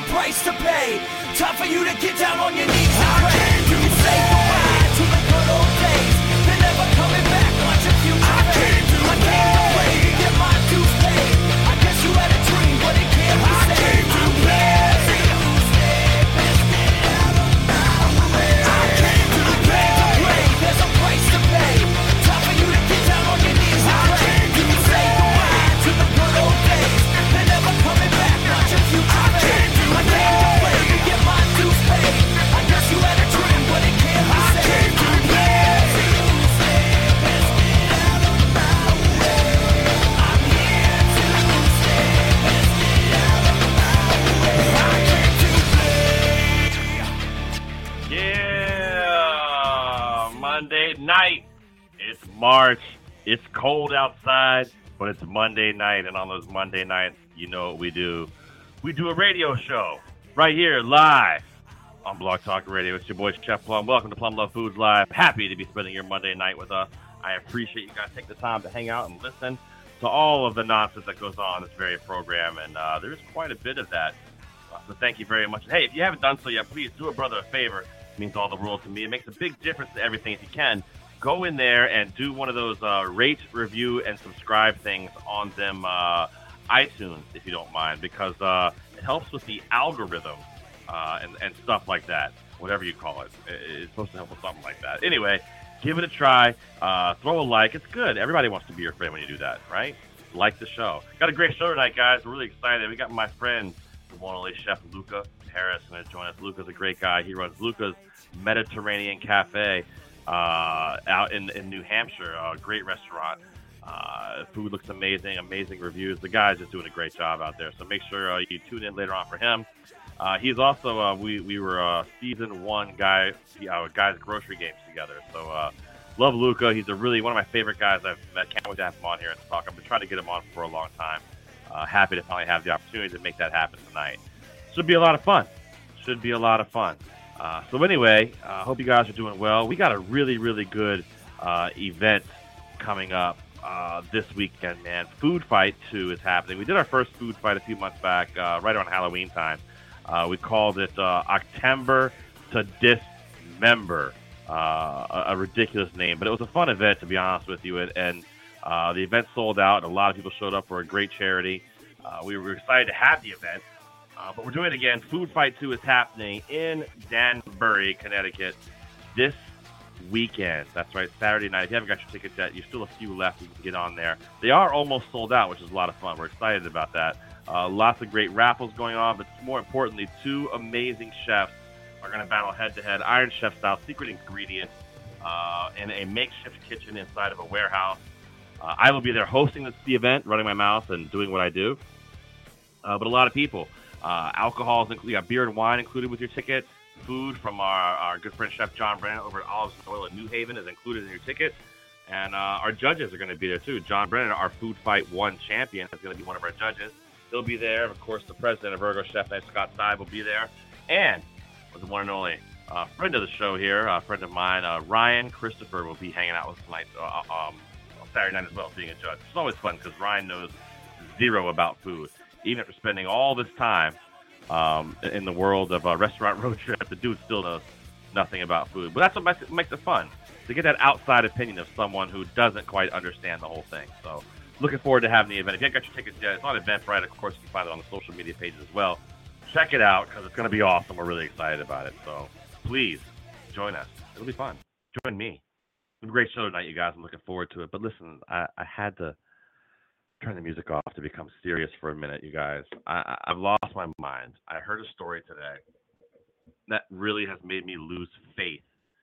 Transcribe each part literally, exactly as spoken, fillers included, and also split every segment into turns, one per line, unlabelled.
price to pay. Time for you to get down on your knees and pray. You can say goodbye to the good old days. They're never coming back. Watch your future fade. I came to play to get my dues paid. I guess you had a dream, but it can't be saved. I came to play. There's a price to pay. Time for you to get down on your knees and pray. You can say goodbye to the good old days. They're never coming back. Watch your future fade. I came to play to get my dues paid. I guess you had a dream, but it can't be saved. I came to play. Let's get out of my way. I'm here to stay. Let's get out of my way. I came to play.
Yeah, Monday night. It's March. It's cold outside, but it's Monday night, and on those Monday nights, you know what we do. We do a radio show right here live on Blog Talk Radio. It's your boy, Chef Plum. Welcome to Plum Love Foods Live. Happy to be spending your Monday night with us. I appreciate you guys taking the time to hang out and listen to all of the nonsense that goes on in this very program, and uh, there's quite a bit of that. Uh, so thank you very much. Hey, if you haven't done so yet, please do a brother a favor. It means all the world to me. It makes a big difference to everything. If you can, go in there and do one of those uh, rate, review, and subscribe things on them uh, iTunes, if you don't mind, because uh, it helps with the algorithm uh, and, and stuff like that, whatever you call it. It's supposed to help with something like that. Anyway, give it a try. Uh, throw a like. It's good. Everybody wants to be your friend when you do that, right? Like the show. Got a great show tonight, guys. We're really excited. We got my friend, the one and only Chef Luca Harris, going to join us. Luca's a great guy. He runs Luca's Mediterranean Cafe uh, out in, in New Hampshire. A great restaurant. Uh, food looks amazing, amazing reviews. The guy's just doing a great job out there. So make sure uh, you tune in later on for him. Uh, he's also, uh, we, we were uh, season one guy, uh, guys grocery games together. So uh, love Luca. He's a really, one of my favorite guys I've met. Can't wait to have him on here and talk. I've been trying to get him on for a long time. Uh, happy to finally have the opportunity to make that happen tonight. Should be a lot of fun. Should be a lot of fun. Uh, so anyway, I uh, hope you guys are doing well. We got a really, really good uh, event coming up uh, this weekend, man. Food Fight two is happening. We did our first Food Fight a few months back, uh, right around Halloween time. Uh, we called it uh, October to Dismember, uh, a, a ridiculous name. But it was a fun event, to be honest with you. And, and uh, the event sold out, and a lot of people showed up for a great charity. Uh, we were excited to have the event. Uh, but we're doing it again. Food Fight two is happening in Danbury, Connecticut this weekend. That's right, Saturday night. If you haven't got your tickets yet, there's still a few left. You can get on there. They are almost sold out, which is a lot of fun. We're excited about that. Uh, lots of great raffles going on, but more importantly, two amazing chefs are going to battle head-to-head. Iron Chef style, secret ingredients uh, in a makeshift kitchen inside of a warehouse. Uh, I will be there hosting this, the event, running my mouth and doing what I do. Uh, but a lot of people. Uh, alcohol is included. You got beer and wine included with your ticket. Food from our, our good friend Chef John Brennan over at Olives and Oil in New Haven is included in your ticket. And uh, our judges are going to be there too. John Brennan, our Food Fight one champion, is going to be one of our judges. He'll be there. Of course, the president of Ergo Chef Night, Scott Steib, will be there. And the one and only uh, friend of the show here, a friend of mine, uh, Ryan Christopher, will be hanging out with us tonight, uh, um, on Saturday night as well, being a judge. It's always fun because Ryan knows zero about food. Even after spending all this time um, in the world of a restaurant road trip, the dude still knows nothing about food. But that's what makes it, makes it fun, to get that outside opinion of someone who doesn't quite understand the whole thing. So looking forward to having the event. If you haven't got your tickets yet, it's on Eventbrite. Of course, you can find it on the social media pages as well. Check it out because it's going to be awesome. We're really excited about it. So please join us. It'll be fun. Join me. It's a great show tonight, you guys. I'm looking forward to it. But listen, I, I had to turn the music off to become serious for a minute, you guys. I, I, I've lost my mind. I heard a story today that really has made me lose faith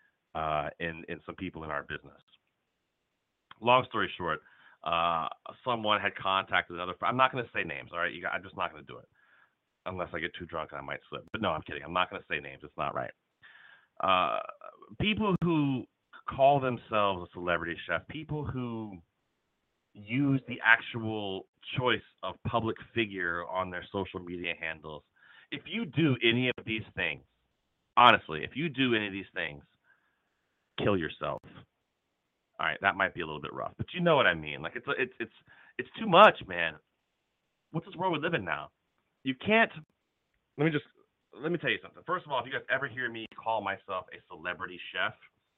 uh, in, in some people in our business. Long story short, uh, someone had contacted another friend. I'm not going to say names, all right? You guys, I'm just not going to do it unless I get too drunk and I might slip. But no, I'm kidding. I'm not going to say names. It's not right. Uh, people who call themselves a celebrity chef, people who use the actual choice of public figure on their social media handles. If you do any of these things, honestly, if you do any of these things, kill yourself. All right, that might be a little bit rough, but you know what I mean. Like it's it's it's it's too much, man. What's this world we live in now? You can't let me just let me tell you something. First of all, if you guys ever hear me call myself a celebrity chef,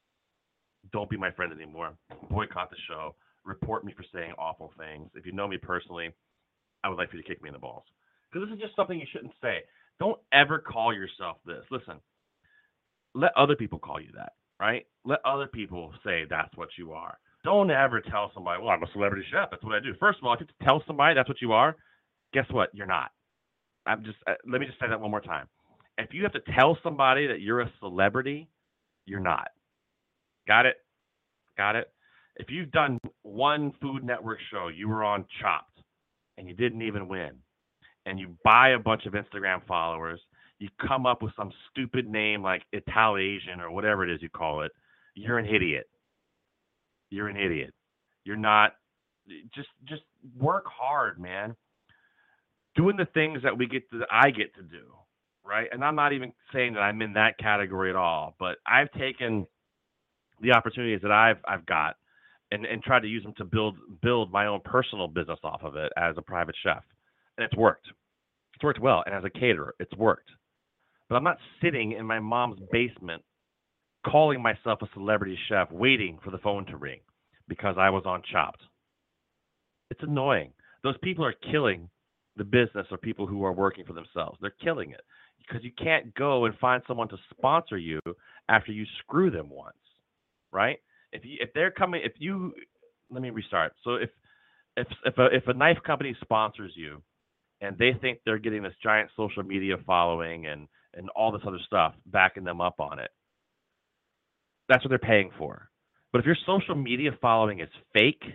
don't be my friend anymore. Boycott the show. Report me for saying awful things. If you know me personally, I would like for you to kick me in the balls. Because this is just something you shouldn't say. Don't ever call yourself this. Listen, let other people call you that, right? Let other people say that's what you are. Don't ever tell somebody, well, I'm a celebrity chef. That's what I do. First of all, if you tell somebody that's what you are, guess what? You're not. I'm just. Uh, let me just say that one more time. If you have to tell somebody that you're a celebrity, you're not. Got it? Got it? If you've done one Food Network show, you were on Chopped, and you didn't even win, and you buy a bunch of Instagram followers, you come up with some stupid name like Italasian or whatever it is you call it, you're an idiot. You're an idiot. You're not. Just just work hard, man. Doing the things that we get to, that I get to do, right? And I'm not even saying that I'm in that category at all, but I've taken the opportunities that I've I've got and, and tried to use them to build build my own personal business off of it as a private chef, and it's worked. It's worked well, and as a caterer, it's worked. But I'm not sitting in my mom's basement calling myself a celebrity chef, waiting for the phone to ring because I was on Chopped. It's annoying. Those people are killing the business of people who are working for themselves. They're killing it because you can't go and find someone to sponsor you after you screw them once, right? If you if they're coming, if you let me restart. So if if if a, if a knife company sponsors you and they think they're getting this giant social media following and and all this other stuff backing them up on it, that's what they're paying for. But if your social media following is fake,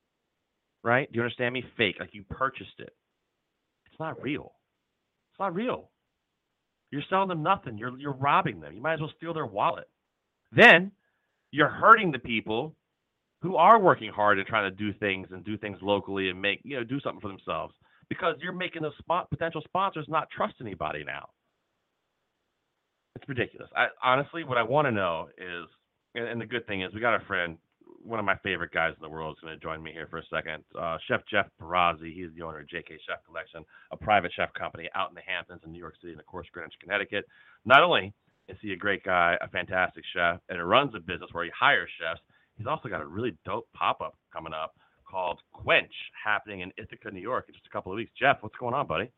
right? Do you understand me? Fake, like you purchased it. It's not real. It's not real. You're selling them nothing. You're you're robbing them. You might as well steal their wallet. Then you're hurting the people who are working hard and trying to do things and do things locally and make, you know, do something for themselves because you're making those spot, potential sponsors not trust anybody now. It's ridiculous. I, honestly, what I want to know is, and, and the good thing is we got a friend, one of my favorite guys in the world is going to join me here for a second. Uh, Chef Jeff Perazzi, he's the owner of J K Chef Collection, a private chef company out in the Hamptons in New York City and, of course, Greenwich, Connecticut. Not only is he a great guy, a fantastic chef, and he runs a business where he hires chefs, he's also got a really dope pop-up coming up called Quench happening in Ithaca, New York in just a couple of weeks. Jeff, what's going on, buddy?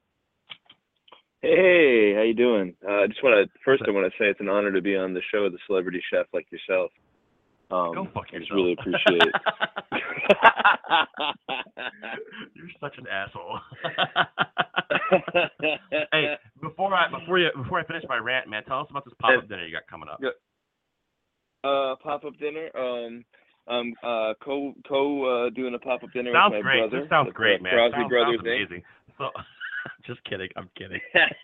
Hey, how you doing? I uh, just want to first I want to say it's an honor to be on the show with a celebrity chef like yourself. Um,
Go fuck yourself.
I just really appreciate it.
You're such an asshole. Hey, before I before you before I finish my rant, man, tell us about this pop-up dinner you got coming up.
Uh, pop-up dinner. Um, um, uh, co co uh, doing a pop-up dinner
sounds
with my
great.
brother.
This sounds
the,
great,
uh,
man.
Perazzi
sounds,
Brothers.
sounds amazing. So, just kidding. I'm kidding.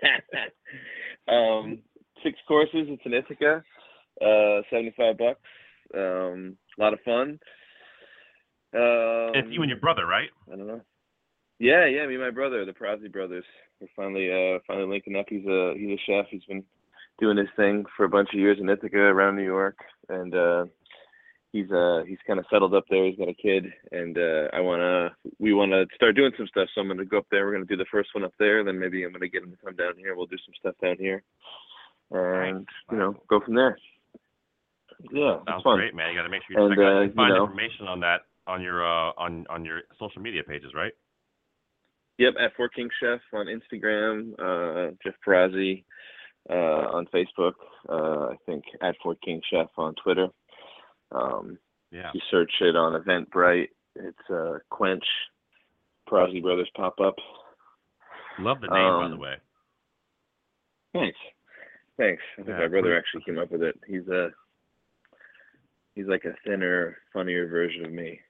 um, six courses. It's in Ithaca. Uh, seventy-five bucks. Um, a lot of fun. Um,
it's you and your brother, right?
I don't know. Yeah, yeah, me and my brother, the Perazzi brothers. We're finally, uh, finally linking up. He's a he's a chef. He's been doing his thing for a bunch of years in Ithaca, around New York, and uh, he's uh he's kind of settled up there. He's got a kid, and uh, I wanna we wanna start doing some stuff. So I'm gonna go up there. We're gonna do the first one up there. Then maybe I'm gonna get him to come down here. We'll do some stuff down here, and
Nice.
you know, go from there. Yeah,
sounds
it's fun.
great, man. You got to make sure you
And,
check out.
uh,
You can find
you know,
information on that on your uh, on on your social media pages, right?
Yep, at Four King Chef on Instagram, uh, Jeff Perazzi uh, on Facebook. Uh, I think at Four King Chef on Twitter. Um,
Yeah.
You search it on Eventbrite. It's uh, Quench Perazzi Brothers pop up.
Love the name,
um,
by the way.
Thanks, thanks. I think
Yeah,
my brother
pretty-
actually came up with it. He's a he's like a thinner, funnier version of me.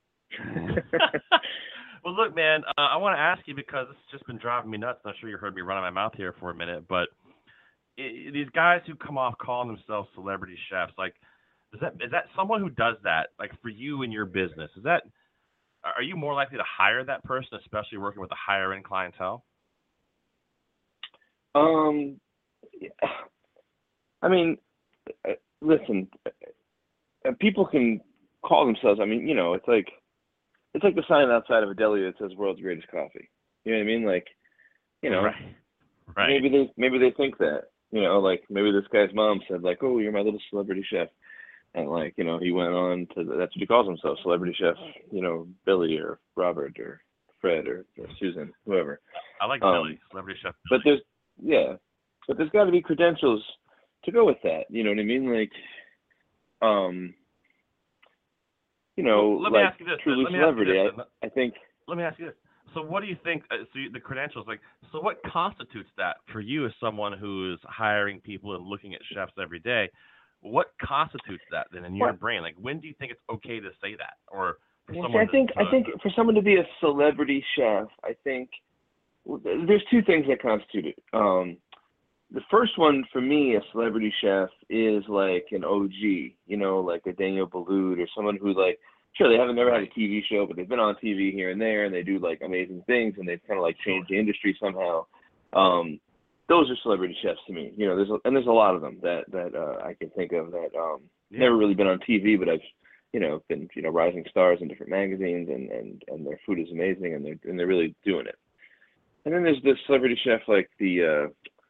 Well, look, man, uh, I want to ask you because it's just been driving me nuts. I'm sure you heard me running my mouth here for a minute, but I these guys who come off calling themselves celebrity chefs, like, is that is that someone who does that, like, for you in your business? Is that are you more likely to hire that person, especially working with a higher end clientele?
Um, yeah. I mean, uh, listen, uh, people can call themselves. I mean, you know, it's like it's like the sign outside of a deli that says "World's Greatest Coffee." You know what I mean? Like, you know,
Right. Right.
maybe they maybe they think that, you know, like maybe this guy's mom said like, oh, you're my little celebrity chef, and like, you know, he went on to that's what he calls himself, celebrity chef, you know, Billy or Robert or Fred or, or Susan, whoever.
I like
Um,
Billy, celebrity chef.
But there's yeah, but there's got to be credentials to go with that. You know what I mean? Like, um, you know,
Well, let me
like
ask you this.
truly
Let me ask you
celebrity.
this.
I, I think.
Let me ask you this. So what do you think, uh, so you, the credentials, like, so what constitutes that for you as someone who is hiring people and looking at chefs every day? What constitutes that then in your
What?
brain? Like, when do you think it's okay to say that? Or for
Yeah, see,
someone
I think
to,
I think for someone to be a celebrity chef, I think well, there's two things that constitute it. Um, the first one for me, a celebrity chef, is like an O G, you know, like a Daniel Boulud or someone who like, sure, they haven't never had a T V show, but they've been on T V here and there, and they do like amazing things, and they've kind of like changed the industry somehow. Um, those are celebrity chefs to me, you know. There's a, and there's a lot of them that that uh, I can think of that um,
Yeah.
never really been on T V, but I've you know been you know rising stars in different magazines, and and and their food is amazing, and they're and they're really doing it. And then there's this celebrity chef like the uh,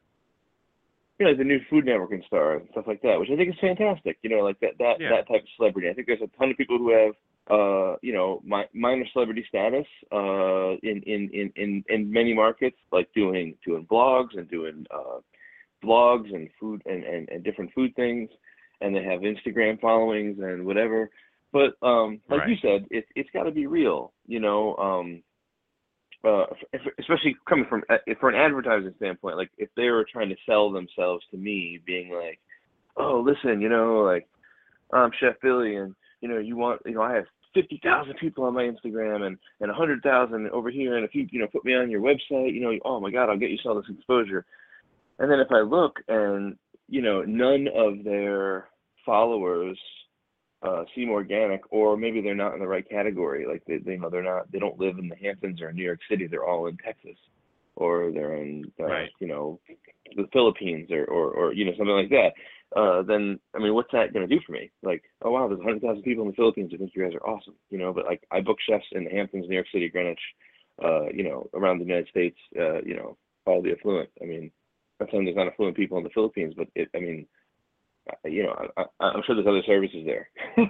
you know the new Food Network and star and stuff like that, which I think is fantastic. You know, like that that
Yeah.
that type of celebrity. I think there's a ton of people who have uh, you know, my, minor celebrity status uh, in, in, in, in, in many markets, like doing doing blogs and doing uh, blogs and food and, and, and different food things, and they have Instagram followings and whatever. But um, like
Right.
you said, it, it's got to be real, you know. Um, uh, if, especially coming from if for an advertising standpoint, like if they were trying to sell themselves to me, being like, oh, listen, you know, like I'm Chef Billy, and you know, you want, you know, I have fifty thousand people on my Instagram and, and one hundred thousand over here. And if you, you know, put me on your website, you know, oh my God, I'll get you all this exposure. And then if I look and, you know, none of their followers uh, seem organic, or maybe they're not in the right category. Like they, they, you know, they're not, they don't live in the Hamptons or New York City. They're all in Texas, or they're in, uh,
Right.
you know, the Philippines or, or, or, you know, something like that. Uh, then, I mean, what's that going to do for me? Like, oh, wow, there's one hundred thousand people in the Philippines who think you guys are awesome, you know, but like I book chefs in the Hamptons, New York City, Greenwich, uh, you know, around the United States, uh, you know, all the affluent. I mean, I'm saying there's not affluent people in the Philippines, but it, I mean, you know, I, I, I'm sure there's other services there.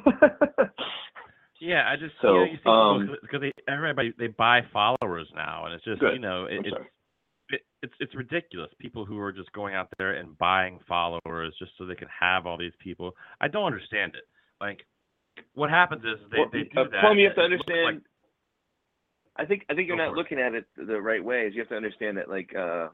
Yeah, I just,
So,
you know, you see
um,
people, because they, everybody, they buy followers now, and it's just,
Good.
you know, it,
I'm
it's,
sorry.
it, it's it's ridiculous. People who are just going out there and buying followers just so they can have all these people. I don't understand it. Like, what happens is they,
Well,
they do
uh,
that.
Plum, you have to
and it looks
understand.
like-
I think I think you're
Go
not
for it.
looking at it the right ways. You have to understand that, like, uh,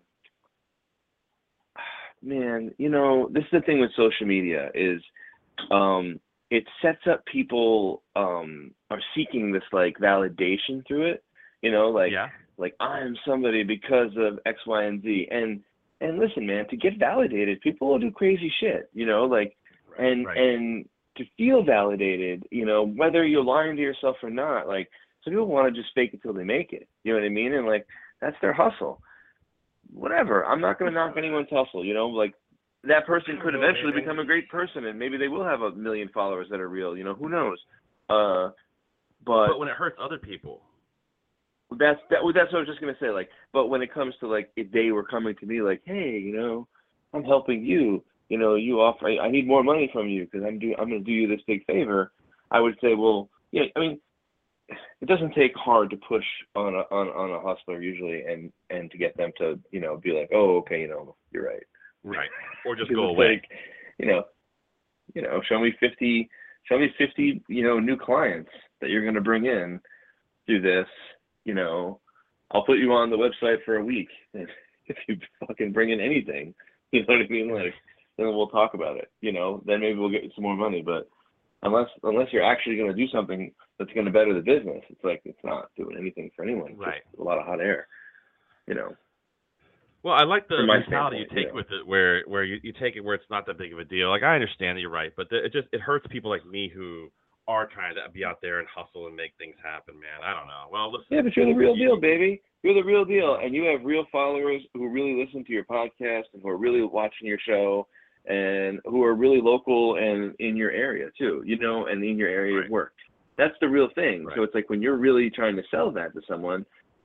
man, you know, this is the thing with social media is, um, it sets up people um, are seeking this like validation through it. You know, like
yeah.
like I'm somebody because of X, Y, and Z. And and listen, man, to get validated, people will do crazy shit. You know, like and
Right.
and to feel validated, you know, whether you're lying to yourself or not, like some people want to just fake it till they make it. You know what I mean? And like that's their hustle. Whatever. I'm not going to knock anyone's hustle. You know, like that person could eventually become a great person, and maybe they will have a million followers that are real. You know, who knows? Uh, but,
But when it hurts other people.
that's that. That's what I was just gonna say. Like, but when it comes to like, if they were coming to me like, hey, you know, I'm helping you. You know, you offer. I, I need more money from you because I'm do. I'm gonna do you this big favor. I would say, well, yeah. I mean, it doesn't take hard to push on a on, on a hustler usually, and and to get them to you know be like, oh, okay, you know, you're right.
Right. Or just
Because
go
it's
away.
like, you know, you know, show me fifty, show me fifty, you know, new clients that you're going to bring in through this. You know, I'll put you on the website for a week. And if you fucking bring in anything, you know what I mean? Like, then we'll talk about it. You know, then maybe we'll get you some more money. But unless unless you're actually going to do something that's going to better the business, it's like it's not doing anything for anyone. It's
Right.
just a lot of hot air. You know.
Well, I like the
From my
mentality you
standpoint,
take
you know.
with it, where where you, you take it where it's not that big of a deal. Like I understand that you're right, but the, it just it hurts people like me who are trying to be out there and hustle and make things happen, man. I don't know. Well, listen.
Yeah, but you're the real
you-
deal, baby. You're the real deal, and you have real followers who really listen to your podcast and who are really watching your show, and who are really local and in your area too. You know, and in your area
Right.
of work. That's the real thing.
Right.
So it's like when you're really trying to sell that to someone,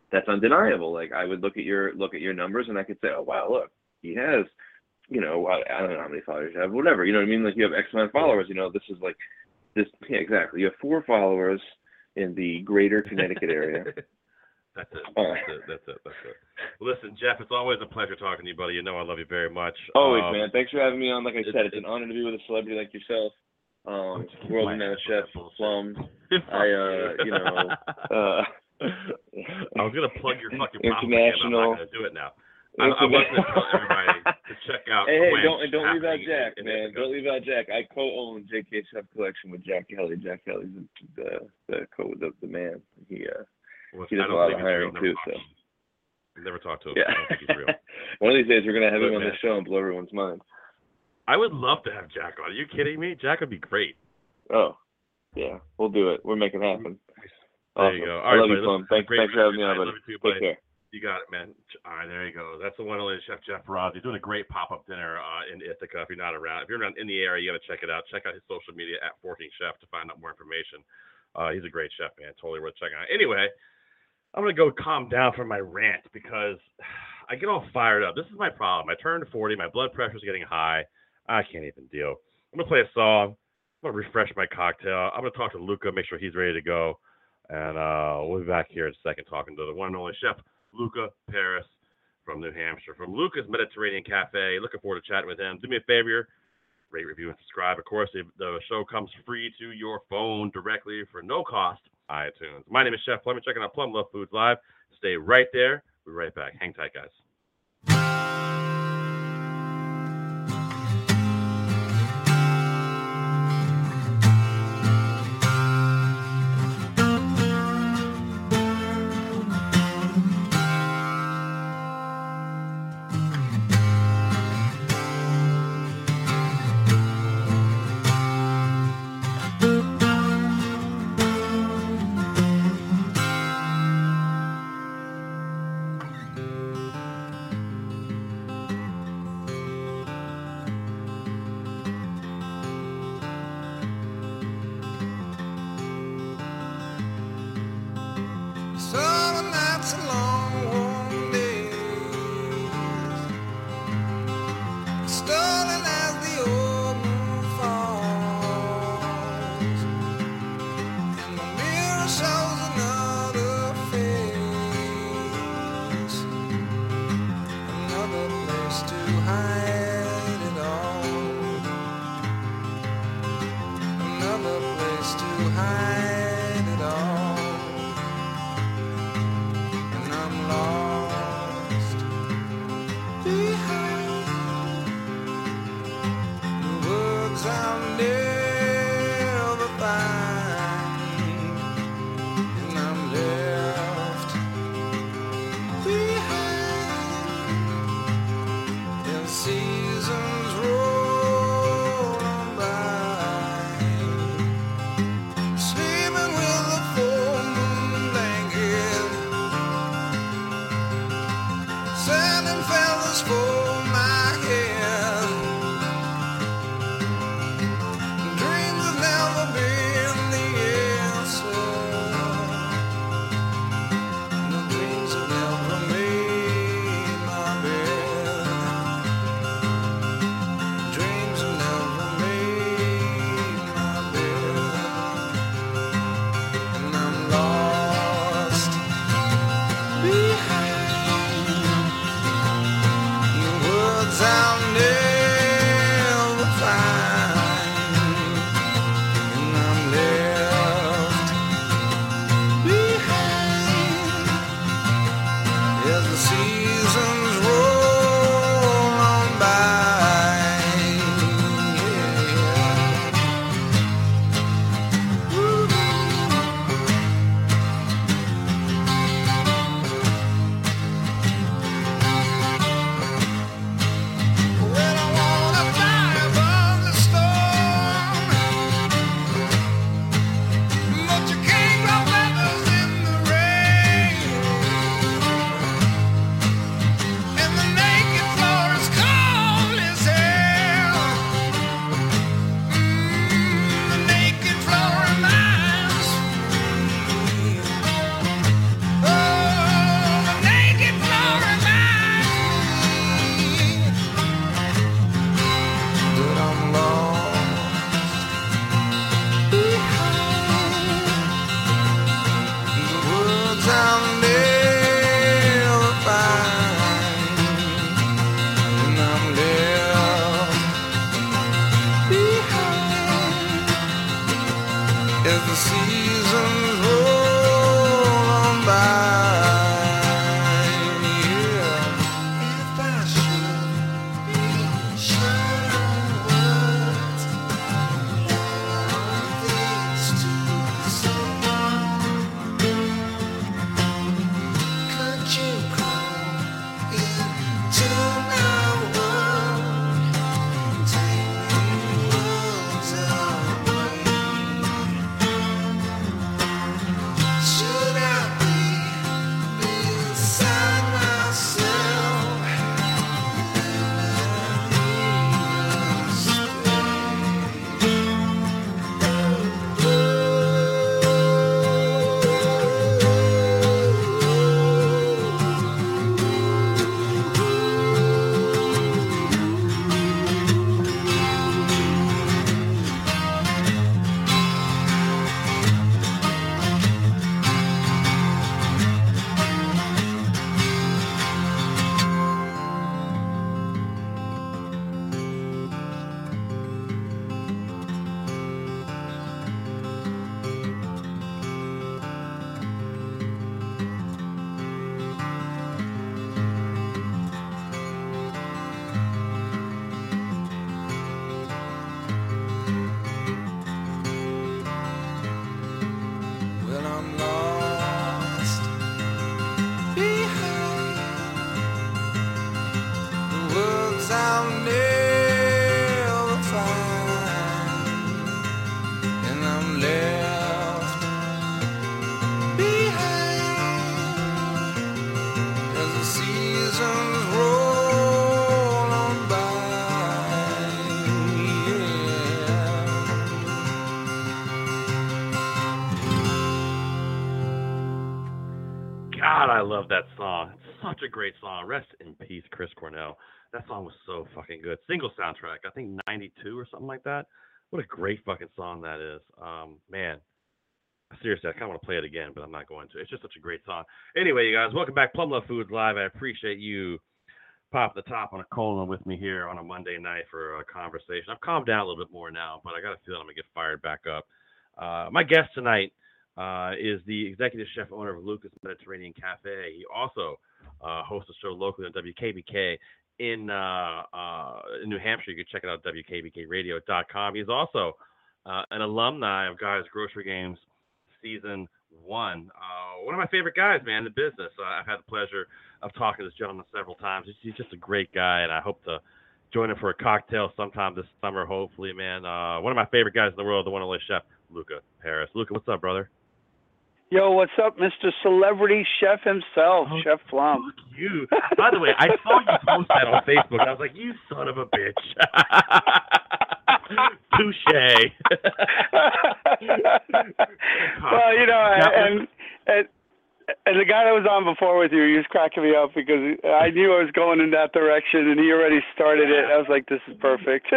that's undeniable. Like I would look at your look at your numbers and I could say, oh wow, look, he has, you know, I, I don't know how many followers you have, whatever. You know what I mean? Like you have X amount of followers. You know, this is like this. Yeah, exactly. You have four followers in the greater Connecticut area.
That's it. That's it. That's it. That's it. Listen, Jeff, it's always a pleasure talking to you, buddy. You know I love you very much.
Always,
um,
man. Thanks for having me on. Like I
it,
said, it's
it,
an honor to be with a celebrity like yourself. Um,
oh,
world-renowned chef, Plum. I, uh, you know, uh,
I was gonna plug your fucking
international.
I'm not gonna do it now. I, I was gonna tell everybody to check out.
Hey, hey,
Quench
don't don't leave out
happening
Jack,
in, in
man.
Ithaca.
Don't leave out Jack. I co-own J K Chef Collection with Jack Kelly. Jack Kelly's the the the co the, the man. He uh
Well,
he does
I
a
don't
lot of
think he's
hiring
real.
too.
Never
So
talked- Never talked to him.
yeah.
I don't think he's real.
One of these days we're gonna have
Good,
him on
man.
the show and blow everyone's mind.
I would love to have Jack on. Are you kidding me? Jack would be great.
Oh, yeah, we'll do it. We'll make it happen.
There
Awesome.
you go.
I
All right,
love
buddy,
you, Plum.
listen,
Thanks,
great
thanks for having me on,
I
buddy.
love you too,
Take
buddy.
care.
You got it, man. All right, there you go. That's the one and only Chef Jeff Ferrazzi doing a great pop-up dinner uh, in Ithaca. If you're not around, if you're around in the area, you got to check it out. Check out his social media at Forking Chef to find out more information. Uh, he's a great chef, man. Totally worth checking out. Anyway, I'm gonna go calm down from my rant because I get all fired up. This is my problem. I turned forty. My blood pressure's getting high. I can't even deal. I'm gonna play a song. I'm gonna refresh my cocktail. I'm gonna talk to Luca, make sure he's ready to go, and uh, we'll be back here in a second talking to the one and only Chef Luca Paris from New Hampshire, from Luca's Mediterranean Cafe. Looking forward to chatting with him. Do me a favor, rate, review, and subscribe. Of course, the, the show comes free to your phone directly for no cost. iTunes. My name is Chef Plum. You're checking out Plum Love Foods Live. Stay right there. We'll be right back. Hang tight, guys.
Summer nights and long warm days, stolen as the old moon falls, and the mirror shows another face, another place to hide it all, another place to hide it all. And I'm lost behind the words I'll never find, and I'm left behind as seasons roll on by. Sleep seasons roll on by. Yeah. If I should be short on words, all these to someone, could you come into my world and take me worlds away? Should I be beside myself? When I'm lost behind the words I'll never find, and I'm left behind, 'cause the seasons roll on by. Yeah.
God, I love that song. It's such a great song. Rest in peace, Chris Cornell. That song was so fucking good. Single soundtrack, I think ninety-two or something like that. What a great fucking song that is. Um, man, seriously, I kind of want to play it again, but I'm not going to. It's just such a great song. Anyway, you guys, welcome back. Plum Love Foods Live. I appreciate you popping the top on a colon with me here on a Monday night for a conversation. I've calmed down a little bit more now, but I got a feeling I'm going to get fired back up. Uh, my guest tonight uh, is the executive chef owner of Lucas Mediterranean Cafe. He also uh, hosts a show locally on W K B K in, uh, uh, in New Hampshire. You can check it out at W K B K radio dot com. He's also uh, an alumni of Guys Grocery Games season one. Uh, one of my favorite guys, man, in the business. Uh, I've had the pleasure of talking to this gentleman several times. He's, he's just a great guy, and I hope to join him for a cocktail sometime this summer, hopefully, man. Uh, one of my favorite guys in the world, the one and only chef, Luca Paris. Luca, what's up, brother?
Yo, what's up, Mister Celebrity Chef himself,
Oh,
Chef Plum.
Fuck you. By the way, I saw you post that on Facebook. I was like, you son of a bitch. Touche.
Well, you know, and, and and the guy that was on before with you, he was cracking me up because I knew I was going in that direction, and he already started it. I was like, this is perfect.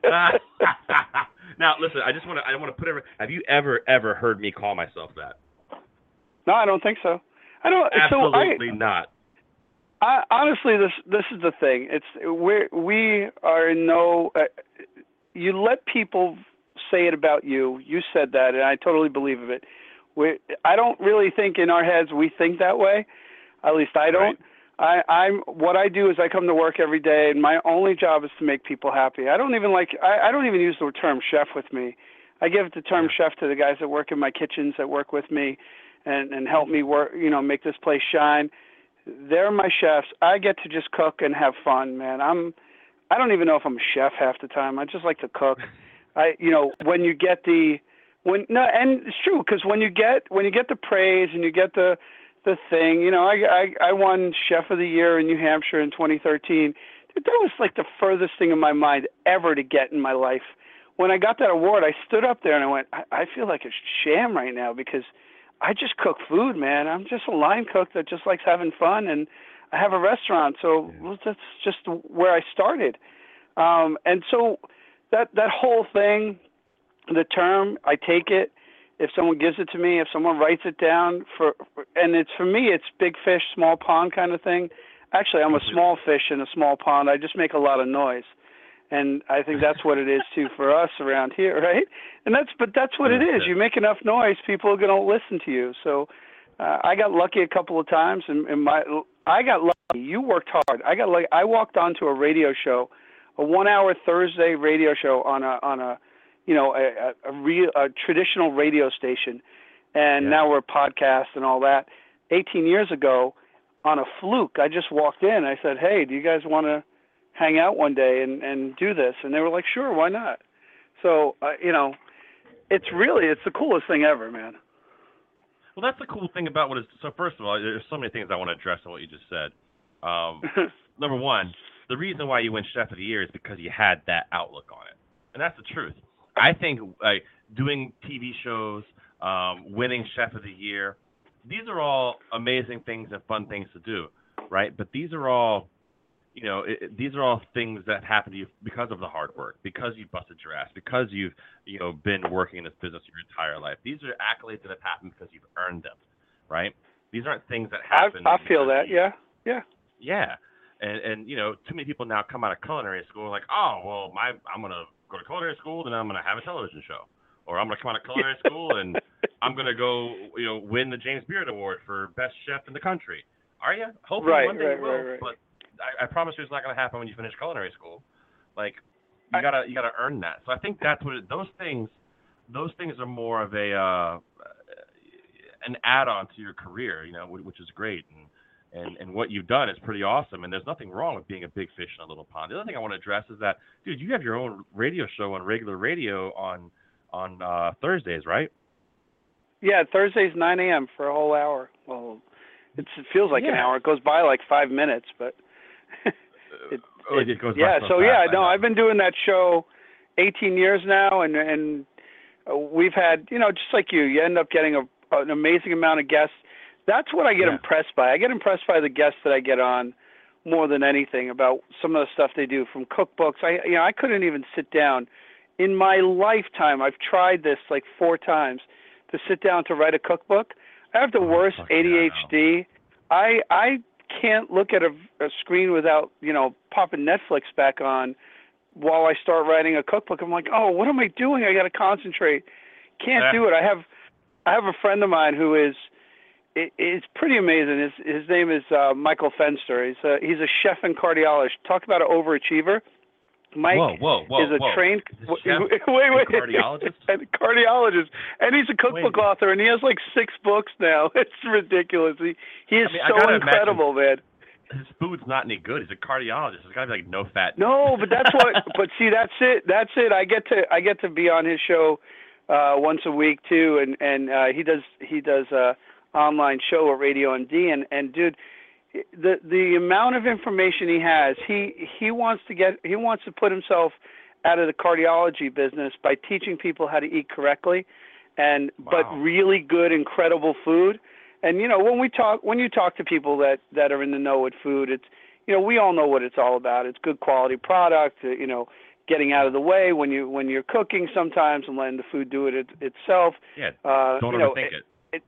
Now, listen, I just want to I want to put every. Have you ever ever heard me call myself that?
No, I don't think so. I don't.
Absolutely
so I,
not.
I, honestly, this this is the thing. It's we we are in no. Uh, you let people say it about you. You said that, and I totally believe of it. We I don't really think in our heads we think that way. At least I don't. Right. I, I'm what I do is I come to work every day, and my only job is to make people happy. I don't even like. I, I don't even use the term chef with me. I give the term chef to the guys that work in my kitchens, that work with me, and and help me work. You know, make this place shine. They're my chefs. I get to just cook and have fun, man. I'm. I don't even know if I'm a chef half the time. I just like to cook. I, you know, when you get the, when no, and it's true because when you get when you get the praise and you get the, the thing, you know, I I, I won Chef of the Year in New Hampshire in twenty thirteen. Dude, that was like the furthest thing in my mind ever to get in my life. When I got that award, I stood up there and I went, I, I feel like a sham right now because I just cook food, man. I'm just a line cook that just likes having fun, and I have a restaurant, so well, that's just where I started. Um, and so that that whole thing, the term, I take it. If someone gives it to me, if someone writes it down, for, and it's for me, it's big fish, small pond kind of thing. Actually, I'm a small fish in a small pond. I just make a lot of noise. And I think that's what it is too for us around here, right? And that's but that's what it is. You make enough noise, people are going to listen to you. So uh, I got lucky a couple of times, and, and my I got lucky. You worked hard. I got lucky. I walked onto a radio show, a one-hour Thursday radio show on a on a you know a a, a real a traditional radio station, and
Yeah.
now we're a podcast and all that. eighteen years ago, on a fluke, I just walked in. I said, "Hey, do you guys want to hang out one day and, and do this?" And they were like, "Sure, why not?" So, uh, you know, it's really, it's the coolest thing ever, man.
Well, that's the cool thing about what is. So first of all, there's so many things I want to address on what you just said. Um, number one, the reason why you win Chef of the Year is because you had that outlook on it, and that's the truth. I think like doing T V shows, um, winning Chef of the Year, these are all amazing things and fun things to do, right? But these are all You know, it, it- these are all things that happen to you because of the hard work, because you busted your ass, because you've, you know, been working in this business your entire life. These are accolades that have happened because you've earned them, right? These aren't things that
I,
happen.
I feel
because
that,
you-
yeah, yeah.
Yeah, and and you know, too many people now come out of culinary school and like, oh, well, my I'm gonna go to culinary school, then I'm gonna have a television show, or I'm gonna come out of culinary school and I'm gonna go, you know, win the James Beard Award for best chef in the country. Are you? Hopefully
Right,
one day
right,
you will,
right, right.
but I, I promise you, it's not gonna happen when you finish culinary school. Like, you
I-
gotta you gotta earn that. So I think that's what it, those things, those things are more of a uh, an add-on to your career, you know, wh- which is great. And And, and what you've done is pretty awesome, and there's nothing wrong with being a big fish in a little pond. The other thing I want to address is that, dude, you have your own radio show on regular radio on on uh, Thursdays, right?
Yeah, Thursdays nine a.m. for a whole hour. Well, it's, it feels like an
Yeah.
hour. It goes by like five minutes, but it,
Oh, it goes by
yeah.
so
So
fast,
yeah,
I
no,
know.
I've been doing that show eighteen years now, and and uh, we've had, you know, just like you, you end up getting a, an amazing amount of guests. That's what I get
Yeah.
impressed by. I get impressed by the guests that I get on more than anything, about some of the stuff they do, from cookbooks. I you know I couldn't even sit down in my lifetime. I've tried this like four times to sit down to write a cookbook. I have the
Oh,
worst
fuck yeah,
A D H D. I I can't look at a, a screen without, you know, popping Netflix back on while I start writing a cookbook. I'm like, oh, what am I doing? I got to concentrate. Can't
Yeah.
do it. I have I have a friend of mine who is it, it's pretty amazing. His his name is uh, Michael Fenster. He's a, he's a chef and cardiologist. Talk about an overachiever. Mike
Whoa, whoa, whoa,
is a
whoa.
trained
Is it chef
wait, wait, wait,
and cardiologist?
and cardiologist, and he's a cookbook
Wait.
author, and he has like six books now. It's ridiculous. He he is
I mean, I
so
gotta
incredible, man.
His food's not any good. He's a cardiologist. There's got to be like no fat.
No, but that's what. But see, that's it. That's it. I get to I get to be on his show uh, once a week too, and and uh, he does he does a online show at Radio M D, and and dude, the the amount of information he has, he he wants to get he wants to put himself out of the cardiology business by teaching people how to eat correctly, and but
Wow.
really good, incredible food. And you know, when we talk, when you talk to people that that are in the know with food, it's, you know, we all know what it's all about. It's good quality product. uh, You know, getting out of the way when you when you're cooking sometimes, and letting the food do it, it itself.
Yeah,
Uh,
don't
you know,
overthink it.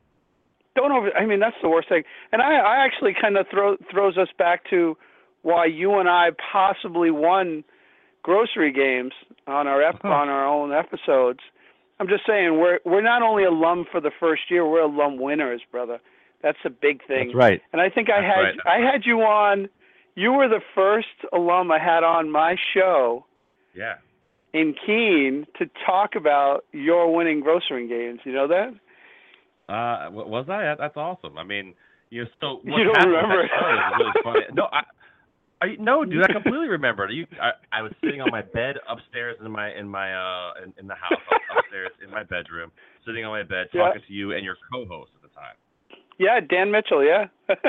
Don't over. I mean, that's the worst thing. And I, I actually kind of throw throws us back to why you and I possibly won grocery games on our ep- on our own episodes. I'm just saying, we're we're not only alum for the first year, we're alum winners, brother. That's a big thing.
That's right.
And I think I
That's
had
right, that's
I had you on. You were the first alum I had on my show
Yeah.
in Keene to talk about your winning grocery games. You know that?
Uh, wa- was I? That- That's awesome. I mean, you know, so what
You don't
happened with
remember
that show is really funny. No, I, I, no, dude, I completely remember. You, I, I was sitting on my bed upstairs in my in my uh in, in the house up- upstairs in my bedroom, sitting on my bed
Yeah.
talking to you and your co-host at the time.
Yeah, Dan Mitchell. Yeah.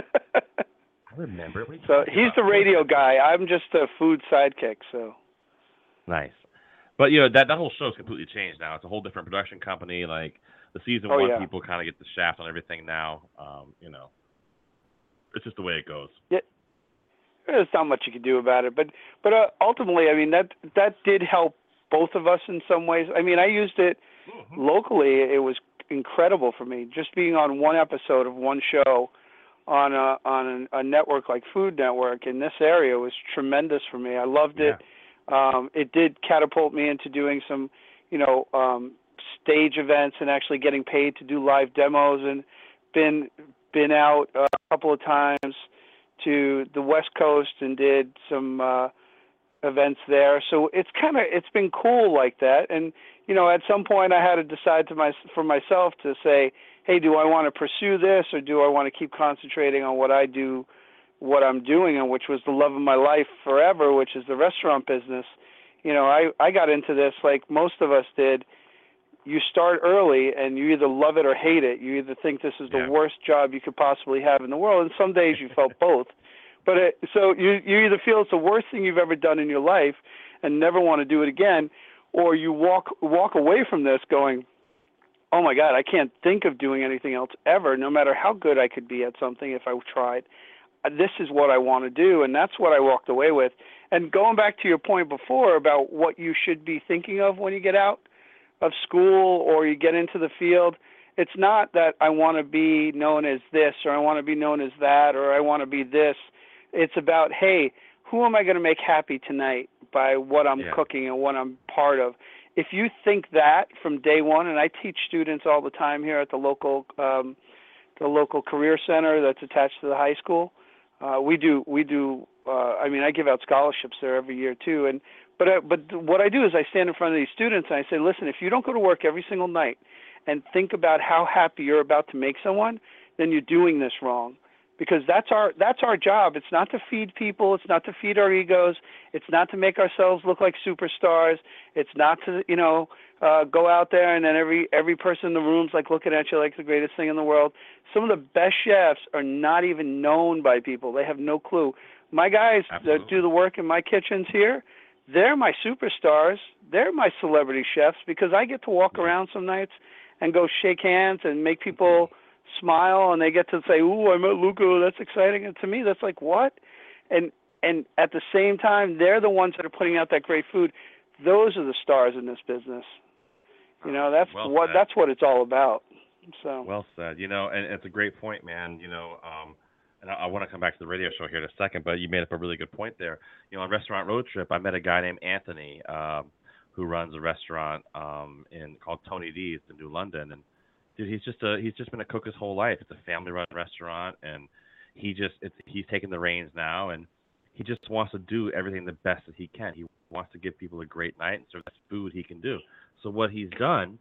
I remember. What are you
So
talking
he's
about?
the radio guy. I'm just a food sidekick. So
Nice. But you know that that whole show's completely changed now. It's a whole different production company. Like the season
Oh,
one
yeah.
people kind of get the shaft on everything now. Um, you know, it's just the way it goes.
there's not much you can do about it. But but uh, ultimately, I mean, that that did help both of us in some ways. I mean, I used it
Mm-hmm.
locally. It was incredible for me. Just being on one episode of one show on a on a, a network like Food Network in this area was tremendous for me. I loved it. Um, it did catapult me into doing some, you know, um, stage events and actually getting paid to do live demos, and been been out a couple of times to the West Coast and did some uh, events there. So it's kind of it's been cool like that. And you know, at some point I had to decide to my for myself to say, hey, do I want to pursue this, or do I want to keep concentrating on what I do, what I'm doing, and which was the love of my life forever, which is the restaurant business. You know, I I got into this like most of us did. You start early and you either love it or hate it. You either think this is the
Yeah.
worst job you could possibly have in the world, and some days you felt both. But it, so you you either feel it's the worst thing you've ever done in your life and never want to do it again, or you walk walk away from this going, oh my God, I can't think of doing anything else ever, no matter how good I could be at something if I tried. This is what I want to do, and that's what I walked away with. And going back to your point before about what you should be thinking of when you get out of school or you get into the field, it's not that I want to be known as this or I want to be known as that or I want to be this. It's about, hey, who am I going to make happy tonight by what I'm
Yeah.
cooking and what I'm part of? If you think that from day one, and I teach students all the time here at the local um, the local career center that's attached to the high school, uh, we do we do. Uh, I mean, I give out scholarships there every year too. And but uh, but what I do is I stand in front of these students and I say, listen, if you don't go to work every single night and think about how happy you're about to make someone, then you're doing this wrong. Because that's our that's our job. It's not to feed people. It's not to feed our egos. It's not to make ourselves look like superstars. It's not to you know uh, go out there and then every every person in the room's like looking at you like the greatest thing in the world. Some of the best chefs are not even known by people. They have no clue. My guys
Absolutely.
that do the work in my kitchens here, they're my superstars. They're my celebrity chefs because I get to walk around some nights and go shake hands and make people smile, and they get to say, "Ooh, I met Luca. That's exciting." And to me, that's like, what? And and at the same time, they're the ones that are putting out that great food. Those are the stars in this business. You know, that's
Well
what
said.
that's what it's all about. So
Well said. You know, and it's a great point, man. You know, um, and I, I want to come back to the radio show here in a second, but you made up a really good point there. You know, on Restaurant Road Trip, I met a guy named Anthony um, who runs a restaurant um, in called Tony D's in New London, and dude, he's just a he's just been a cook his whole life. It's a family-run restaurant, and he just it's he's taking the reins now, and he just wants to do everything the best that he can. He wants to give people a great night and serve the best food he can do. So what he's done,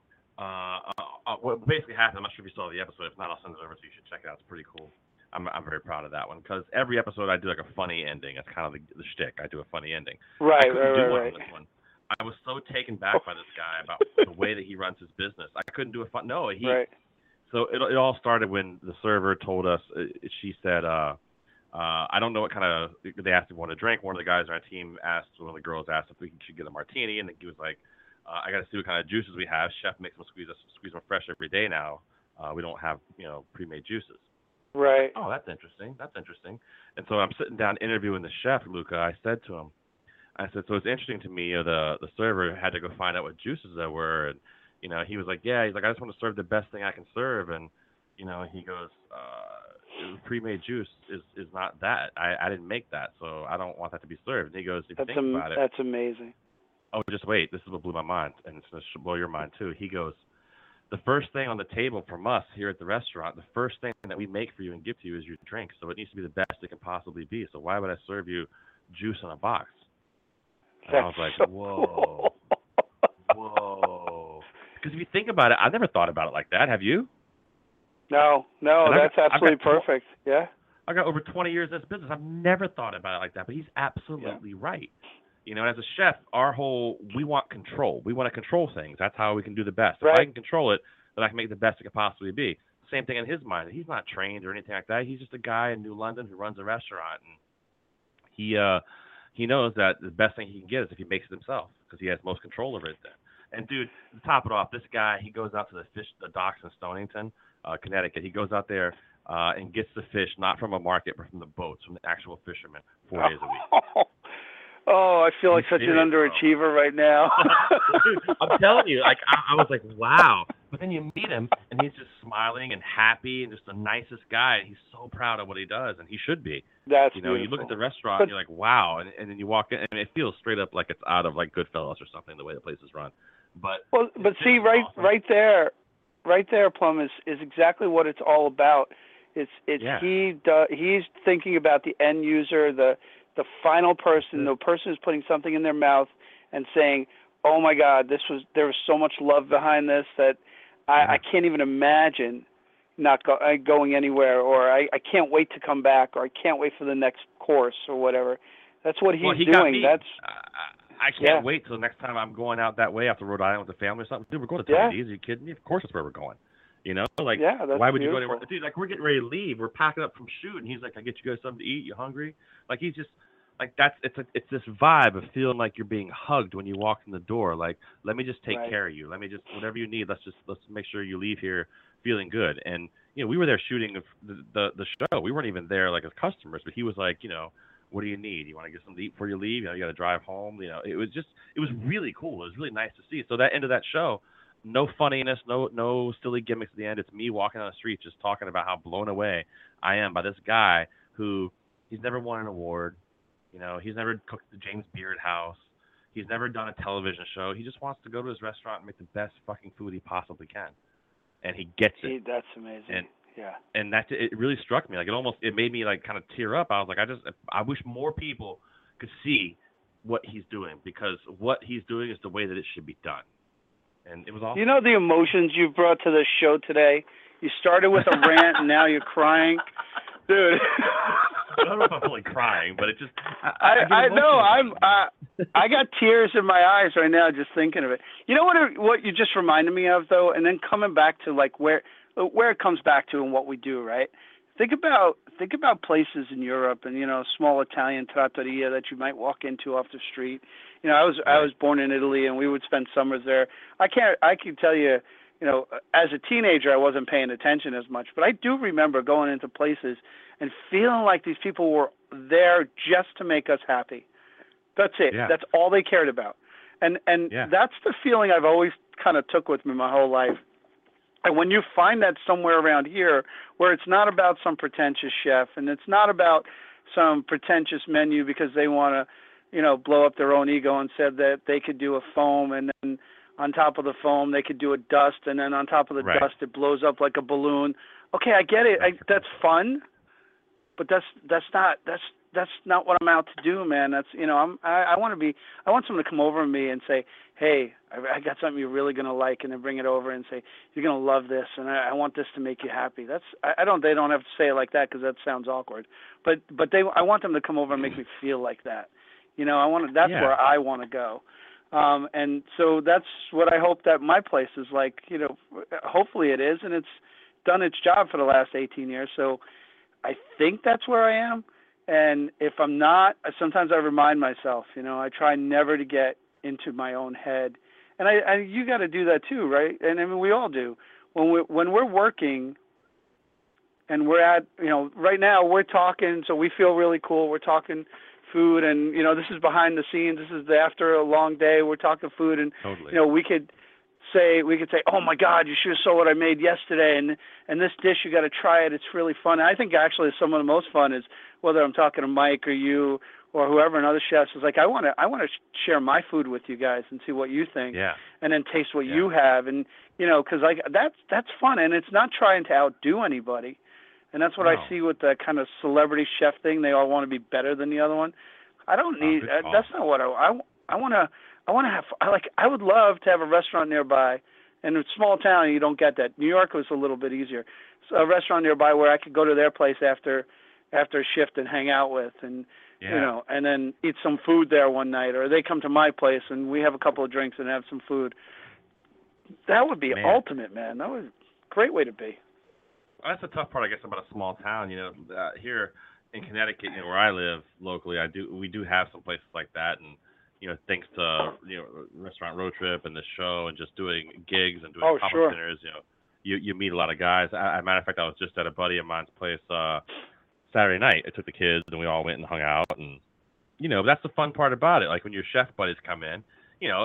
uh, uh, uh, what basically happened, I'm not sure if you saw the episode. If not, I'll send it over so you should check it out. It's pretty cool. I'm I'm very proud of that one because every episode I do like a funny ending. It's kind of the, the shtick. I do a funny ending.
right,
I couldn't
right,
do
right,
one
right.
on this one. I was so taken back by this guy about the way that he runs his business. I couldn't do a fun. No, he.
Right.
So it it all started when the server told us. Uh, she said, uh, uh, "I don't know what kind of." They asked if we wanted to drink. One of the guys on our team asked. One of the girls asked if we should get a martini, and he was like, uh, "I got to see what kind of juices we have. Chef makes them squeeze us squeeze them fresh every day now. Uh, we don't have you know pre-made juices."
Right.
Oh, that's interesting. That's interesting. And so I'm sitting down interviewing the chef, Luca. I said to him. I said, so it's interesting to me, you know, the the server had to go find out what juices there were, and you know, he was like, yeah, he's like, I just want to serve the best thing I can serve, and you know, he goes, uh, pre-made juice is is not that. I I didn't make that, so I don't want that to be served. And he goes, if you
That's
think
am-
about it,
that's amazing.
oh, just wait, this is what blew my mind, and it's gonna blow your mind too. He goes, the first thing on the table from us here at the restaurant, the first thing that we make for you and give to you is your drink, so it needs to be the best it can possibly be. So why would I serve you juice in a box? And I was like,
That's so
whoa, whoa. Because if you think about it, I've never thought about it like that. Have you?
No, no,
And I've
that's
got- I've
absolutely
got tw-
perfect. Yeah.
I got over twenty years in this business. I've never thought about it like that, but he's absolutely right. You know, as a chef, our whole, we want control. We want to control things. That's how we can do the best. If
Right.
I can control it, then I can make the best it can possibly be. Same thing in his mind. He's not trained or anything like that. He's just a guy in New London who runs a restaurant, and he uh, he knows that the best thing he can get is if he makes it himself because he has most control over it then. And dude, to top it off, this guy, he goes out to the fish, the docks in Stonington, uh, Connecticut. He goes out there uh, and gets the fish not from a market but from the boats, from the actual fishermen, four days a week.
Oh, I feel like
I'm
such an
serious, bro.
underachiever right now.
I'm telling you, like I, I was like, wow. But then you meet him, and he's just smiling and happy and just the nicest guy. And he's so proud of what he does, and he should be.
That's
you know,
beautiful.
you look at the restaurant,
But,
and you're like, wow, and, and then you walk in, and it feels straight up like it's out of like Goodfellas or something, the way the place is run. But
well, but
it's
see, right,
awesome.
right there, right there, Plum is is exactly what it's all about. It's it's
Yeah.
he do, he's thinking about the end user, the the final person, the person who's putting something in their mouth and saying, "Oh my God, this was there was so much love behind this that I,
Yeah.
I can't even imagine not go, uh, going anywhere, or I, I can't wait to come back, or I can't wait for the next course, or whatever." That's what he's
well, he
doing.
Got me.
That's
I, I can't
Yeah.
wait till the next time I'm going out that way out to Rhode Island with the family or something. Dude, we're going to
Yeah.
Tony's. Are you kidding me? Of course that's where we're going. You know, like,
Yeah, that's
why would you go
beautiful.
anywhere? Dude, like, we're getting ready to leave. We're packing up from shoot, and he's like, "I get you guys something to eat. You hungry?" Like, he's just, like, that's, it's a, it's this vibe of feeling like you're being hugged when you walk in the door. Like, let me just take
Right.
care of you. Let me just, whatever you need, let's just, let's make sure you leave here feeling good. And, you know, we were there shooting the, the, the show. We weren't even there, like, as customers, but he was like, you know, what do you need? You want to get something to eat before you leave? You know, you got to drive home. You know, it was just, it was really cool. It was really nice to see. So that end of that show, no funniness, no no silly gimmicks at the end. It's me walking on the street just talking about how blown away I am by this guy who, he's never won an award. You know, he's never cooked at the James Beard House. He's never done a television show. He just wants to go to his restaurant and make the best fucking food he possibly can. And he gets it.
he, that's amazing.
And-
yeah.
And that, it really struck me. Like, it almost, it made me like kind of tear up. I was like, I just, I wish more people could see what he's doing, because what he's doing is the way that it should be done. And it was awesome.
You know the emotions you brought to this show today? You started with a rant and now you're crying. Dude.
I don't know if I'm really crying, but it just, I,
I,
I, get
I know I'm
emotional.
I, I got tears in my eyes right now just thinking of it. You know what it, what you just reminded me of though, and then coming back to like where where it comes back to and what we do, right? Think about think about places in Europe and, you know, small Italian trattoria that you might walk into off the street. You know, I was I
Right.
was born in Italy and we would spend summers there. I can't I can tell you, you know, as a teenager I wasn't paying attention as much, but I do remember going into places and feeling like these people were there just to make us happy. That's it.
Yeah.
That's all they cared about. And and
Yeah.
that's the feeling I've always kind of took with me my whole life. And when you find that somewhere around here where it's not about some pretentious chef and it's not about some pretentious menu because they want to, you know, blow up their own ego and said that they could do a foam and then on top of the foam they could do a dust and then on top of the
Right.
dust it blows up like a balloon. Okay, I get it. I, that's fun, but that's that's not that's that's not what I'm out to do, man. That's, you know, I'm I, I want to be I want someone to come over to me and say, hey, I, I got something you're really gonna like, and then bring it over and say you're gonna love this, and I, I want this to make you happy. That's I, I don't they don't have to say it like that because that sounds awkward, but but they I want them to come over and make me feel like that. You know, I want to, that's
Yeah.
where I want to go. Um, and so that's what I hope that my place is like. You know, hopefully it is, and it's done its job for the last eighteen years. So I think that's where I am. And if I'm not, sometimes I remind myself, you know, I try never to get into my own head. And I, I you got to do that too, right? And I mean, we all do. When we when we're working and we're at, you know, right now we're talking, so we feel really cool. We're talking food, and you know, this is behind the scenes. This is after a long day. We're talking food, and
Totally.
you know, we could say we could say, oh my God, you should have saw what I made yesterday, and and this dish you got to try it. It's really fun. And I think actually some of the most fun is whether I'm talking to Mike or you or whoever and other chefs is like, I want to I want to share my food with you guys and see what you think,
Yeah.
and then taste what
Yeah.
you have, and you know, because like that's that's fun, and it's not trying to outdo anybody. And that's what
No.
I see with the kind of celebrity chef thing. They all want to be better than the other one. I don't
Oh,
need.
good
uh,
call.
that's not what I. I, I want to. I want to have. I like. I would love to have a restaurant nearby. And in a small town, you don't get that. New York was a little bit easier. So a restaurant nearby where I could go to their place after, after a shift and hang out with, and
Yeah.
you know, and then eat some food there one night, or they come to my place and we have a couple of drinks and have some food. That would be
Man.
ultimate, man. That was a great way to be.
Well, that's the tough part, I guess, about a small town. You know, uh, here in Connecticut, you know, where I live locally, I do we do have some places like that, and you know, thanks to you know, Restaurant Road Trip and the show, and just doing gigs and doing
Oh,
pop-up
sure.
dinners, you know, you you meet a lot of guys. I, as a matter of fact, I was just at a buddy of mine's place uh, Saturday night. I took the kids, and we all went and hung out, and you know, that's the fun part about it. Like when your chef buddies come in, you know, if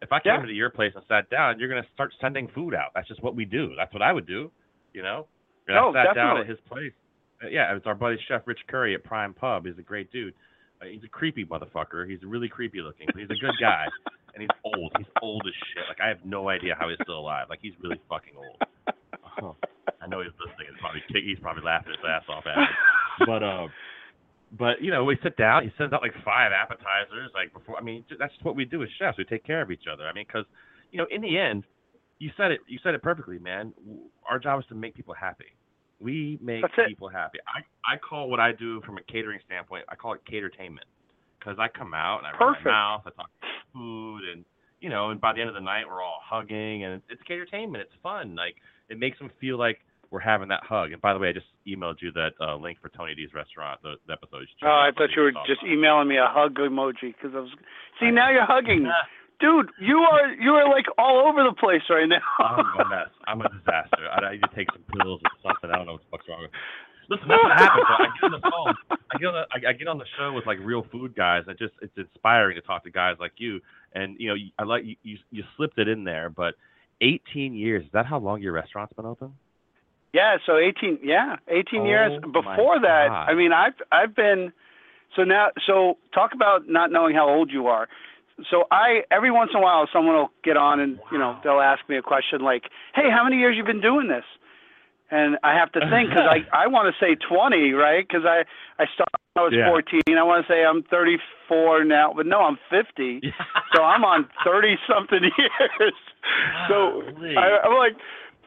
If I came
Yeah.
into your place and sat down, you're gonna start sending food out. That's just what we do. That's what I would do. You know. And
No,
I sat down
definitely.
at his place. Uh, yeah, it's our buddy Chef Rich Curry at Prime Pub. He's a great dude. Uh, he's a creepy motherfucker. He's really creepy looking, but he's a good guy. And he's old. He's old as shit. Like I have no idea how he's still alive. Like he's really fucking old. Oh, I know he's listening. He's probably he's probably laughing his ass off at me. But um. But, you know, we sit down, he sends out like five appetizers, like before, I mean, that's just what we do as chefs. We take care of each other. I mean, because, you know, in the end, you said it, you said it perfectly, man. Our job is to make people happy. We make people happy. I, I call what I do from a catering standpoint, I call it catertainment. Because I come out and I run my mouth, I talk food, and, you know, and by the end of the night, we're all hugging, and it's, it's catertainment. It's fun. Like, it makes them feel like we're having that hug. And by the way, I just emailed you that uh, link for Tony D's restaurant, the, the episode.
Oh, I thought you were just emailing me a hug emoji because I was. See, now you're hugging, dude. You are you are like all over the place right now.
I'm a mess. I'm a disaster. I, I need to take some pills or something. I don't know what the fuck's wrong with me. Listen, that's what happens. I get on the phone. I get on the, I, I get on the show with like real food guys. And it just it's inspiring to talk to guys like you. And you know, I like you. You, you slipped it in there, but eighteen years. Is that how long your restaurant's been open?
Yeah, so eighteen, yeah, eighteen
oh
years. Before that,
God.
I mean, I've I've been, so now, so talk about not knowing how old you are. So I, every once in a while, someone will get on and, wow. you know, they'll ask me a question like, hey, how many years you been doing this? And I have to think because I, I want to say twenty, right? Because I, I started when I was yeah. fourteen. I want to say I'm thirty-four now, but no, I'm fifty. Yeah. So I'm on thirty-something years. So I, I'm like...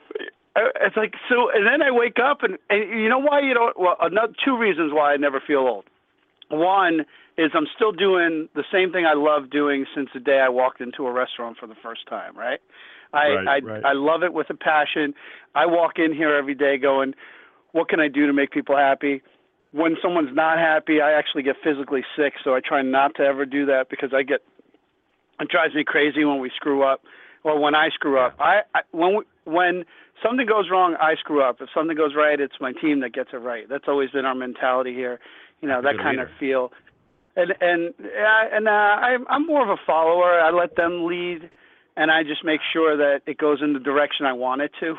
It's like, so, and then I wake up and, and you know why you don't, well, another, two reasons why I never feel old. One is I'm still doing the same thing I love doing since the day I walked into a restaurant for the first time, right? I,
right,
I,
right.
I love it with a passion. I walk in here every day going, what can I do to make people happy? When someone's not happy, I actually get physically sick, so I try not to ever do that because I get, it drives me crazy when we screw up or when I screw up. I, I when we, when something goes wrong, I screw up. If something goes right, it's my team that gets it right. That's always been our mentality here. You know, that kind leader. of feel. And and uh, and uh, I'm I'm more of a follower. I let them lead, and I just make sure that it goes in the direction I want it to.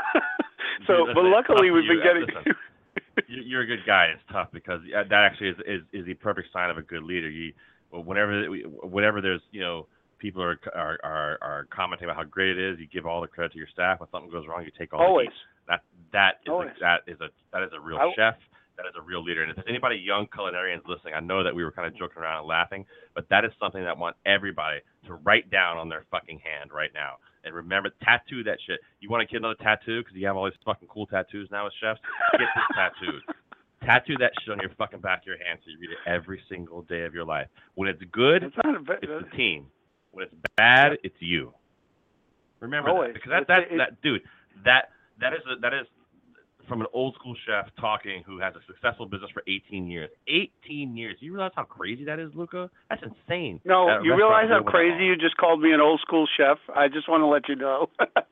so,
Dude,
but luckily we've been getting.
You're a good guy. It's tough because that actually is, is, is the perfect sign of a good leader. You, whenever whenever there's you know. people are, are are are commenting about how great it is. You give all the credit to your staff. When something goes wrong, you take all
Always.
the heat. That that is
Always.
a, that is a that is a real
I,
chef. That is a real leader. And if there's anybody young culinarians listening, I know that we were kind of joking around and laughing, but that is something that I want everybody to write down on their fucking hand right now. And remember, tattoo that shit. You want to get another tattoo because you have all these fucking cool tattoos now as chefs? Get this tattooed. Tattoo that shit on your fucking back of your hand so you read it every single day of your life. When it's good,
it's, not a,
it's the team. When it's bad, it's you. Remember
Always.
that because that that, that that dude that that is a, that is from an old school chef talking who has a successful business for eighteen years. eighteen years. You realize how crazy that is, Luca? That's insane.
No,
that
you realize how crazy you just called me an old school chef? I just want to let you know.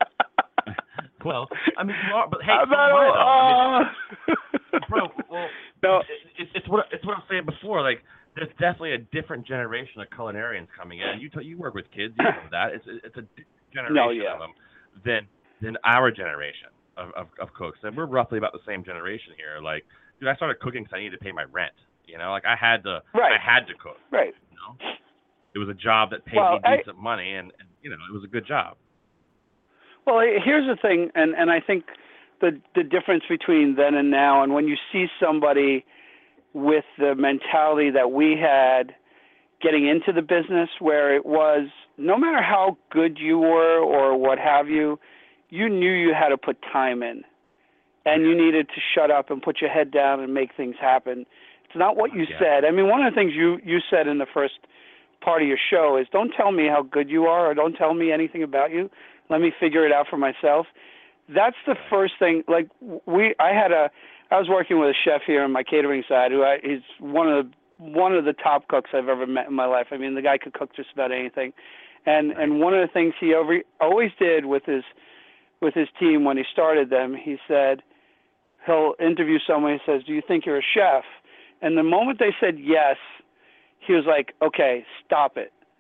Well, I mean, you are, but hey,
I'm
so
not,
am I, though.
uh...
I mean, bro, well,
no.
it's, it's what it's what I'm saying before. Like, there's definitely a different generation of culinarians coming in. You t- you work with kids, you know that. It's it's a different generation
no, yeah.
of them than than our generation of, of of cooks, and we're roughly about the same generation here. Like, dude, I started cooking because I needed to pay my rent. You know, like I had to
right.
I had to cook.
Right.
You know, it was a job that paid
well,
me decent I, money, and, and you know, it was a good job.
Well, here's the thing, and, and I think the the difference between then and now, and when you see somebody with the mentality that we had getting into the business, where it was no matter how good you were or what have you, you knew you had to put time in, and you needed to shut up and put your head down and make things happen. It's not what you yeah. said. I mean, one of the things you, you said in the first part of your show is don't tell me how good you are or don't tell me anything about you. Let me figure it out for myself. That's the first thing. Like we, I had a, I was working with a chef here on my catering side who I, he's one of the, one of the top cooks I've ever met in my life. I mean, the guy could cook just about anything. And, and one of the things he over, always did with his, with his team when he started them, he said, he'll interview someone, he says, do you think you're a chef? And the moment they said yes, he was like, okay, stop it.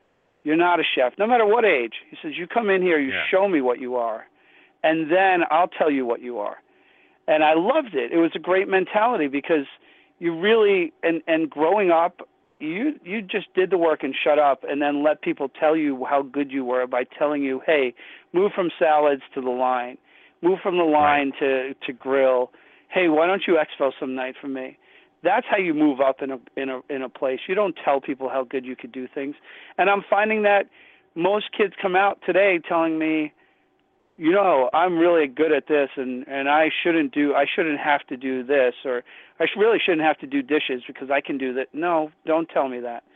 You're not a chef, no matter what age. He says, you come in here, you
Yeah.
show me what you are, and then I'll tell you what you are. And I loved it. It was a great mentality because you really, and, and growing up, you you just did the work and shut up and then let people tell you how good you were by telling you, hey, move from salads to the line, move from the line right. to, to grill. Hey, why don't you expo some night for me? That's how you move up in a in a in a place. You don't tell people how good you could do things. And I'm finding that most kids come out today telling me, you know, I'm really good at this, and, and I shouldn't do I shouldn't have to do this, or I sh- really shouldn't have to do dishes because I can do that. No, don't tell me that.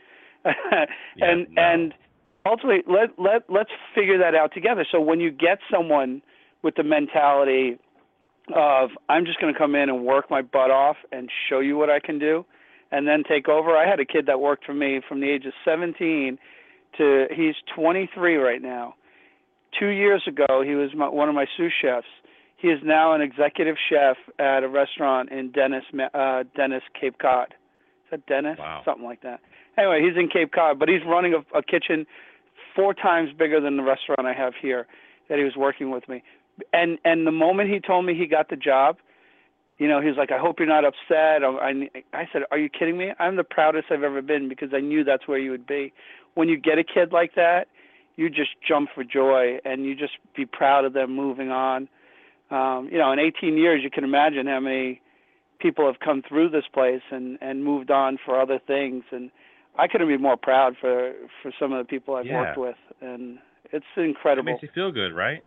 yeah,
and
no.
and ultimately, let let let's figure that out together. So when you get someone with the mentality of I'm just going to come in and work my butt off and show you what I can do and then take over. I had a kid that worked for me from the age of seventeen to he's twenty-three right now. Two years ago, he was my, one of my sous chefs. He is now an executive chef at a restaurant in Dennis, uh, Dennis, Cape Cod. Is that Dennis?
Wow.
Something like that. Anyway, he's in Cape Cod, but he's running a, a kitchen four times bigger than the restaurant I have here that he was working with me. And and the moment he told me he got the job, you know, he was like, I hope you're not upset. I, I said, are you kidding me? I'm the proudest I've ever been because I knew that's where you would be. When you get a kid like that, you just jump for joy and you just be proud of them moving on. Um, you know, in eighteen years, you can imagine how many people have come through this place and, and moved on for other things. And I couldn't be more proud for, for some of the people I've
yeah.
worked with. And it's incredible.
It makes you feel good, right?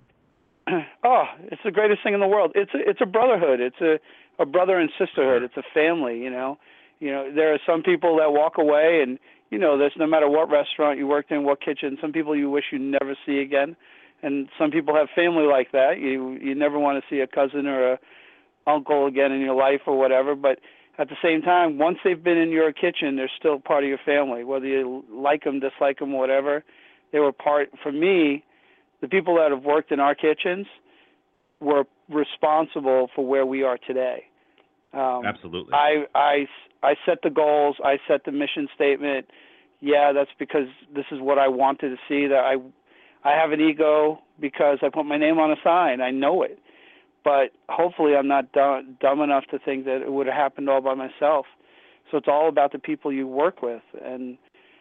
Oh, it's the greatest thing in the world. It's a, it's a brotherhood. It's a, a brother and sisterhood. It's a family, you know. You know, there are some people that walk away and, you know, there's no matter what restaurant you worked in, what kitchen, some people you wish you never see again. And some people have family like that. You you never want to see a cousin or a uncle again in your life or whatever. But at the same time, once they've been in your kitchen, they're still part of your family, whether you like them, dislike them, whatever. They were part, for me, the people that have worked in our kitchens were responsible for where we are today. Um,
Absolutely.
I, I, I set the goals. I set the mission statement. Yeah, that's because this is what I wanted to see. That I, I have an ego because I put my name on a sign. I know it. But hopefully I'm not dumb, dumb enough to think that it would have happened all by myself. So it's all about the people you work with. And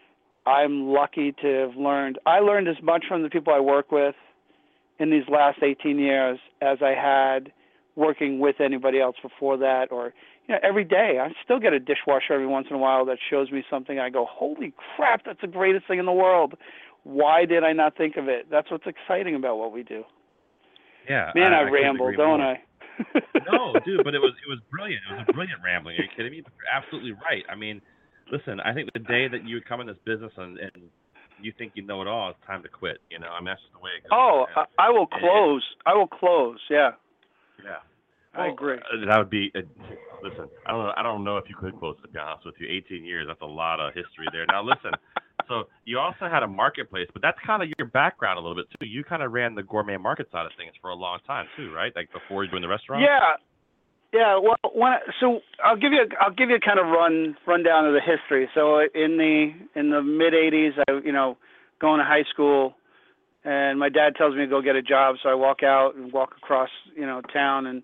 I'm lucky to have learned. I learned as much from the people I work with in these last eighteen years as I had working with anybody else before that. Or, you know, every day I still get a dishwasher every once in a while that shows me something. I go, holy crap, that's the greatest thing in the world. Why did I not think of it? That's what's exciting about what we do.
Yeah.
Man, I,
I, I
ramble, don't
more.
I?
No, dude, but it was it was brilliant. It was a brilliant rambling. Are you kidding me? But you're absolutely right. I mean, listen, I think the day that you come in this business and, and you think you know it all, it's time to quit. You know, I mean, that's just the way it goes.
Oh,
and,
I, I will close. And, I will close. Yeah.
Yeah.
Well, I agree.
Uh, that would be. Uh, listen, I don't know. I don't know if you could close. To be honest with you, eighteen years. That's a lot of history there. Now, listen. So you also had a marketplace, but that's kind of your background a little bit too. You kind of ran the gourmet market side of things for a long time too, right? Like before you were in the restaurant.
Yeah. Yeah, well, when I, so I'll give you a, I'll give you a kind of run rundown of the history. So in the in the mid eighties, I you know going to high school, and my dad tells me to go get a job. So I walk out and walk across you know town and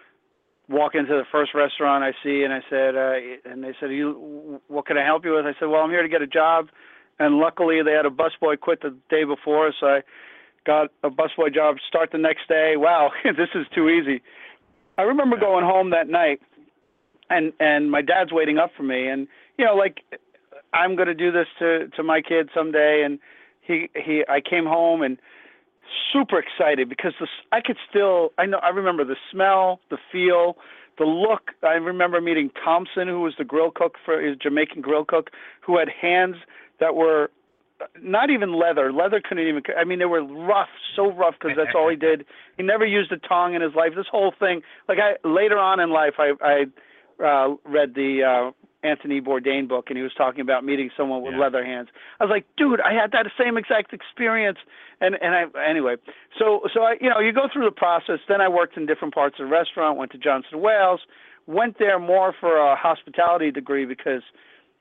walk into the first restaurant I see, and I said, uh, and they said, "You, what can I help you with?" I said, "Well, I'm here to get a job," and luckily they had a busboy quit the day before, so I got a busboy job. Start the next day. Wow, this is too easy. I remember going home that night, and and my dad's waiting up for me, and you know, like I'm going to do this to to my kid someday, and he he I came home and super excited because this I could still I know I remember the smell, the feel, the look. I remember meeting Thompson, who was the grill cook for his Jamaican grill cook, who had hands that were not even leather. Leather couldn't even, I mean, they were rough, so rough because that's all he did. He never used a tong in his life. This whole thing, like I, later on in life, I, I uh, read the uh, Anthony Bourdain book, and he was talking about meeting someone with
yeah.
leather hands. I was like, dude, I had that same exact experience. And, and I, anyway, so, so I, you know, you go through the process. Then I worked in different parts of the restaurant, went to Johnson Wales, went there more for a hospitality degree because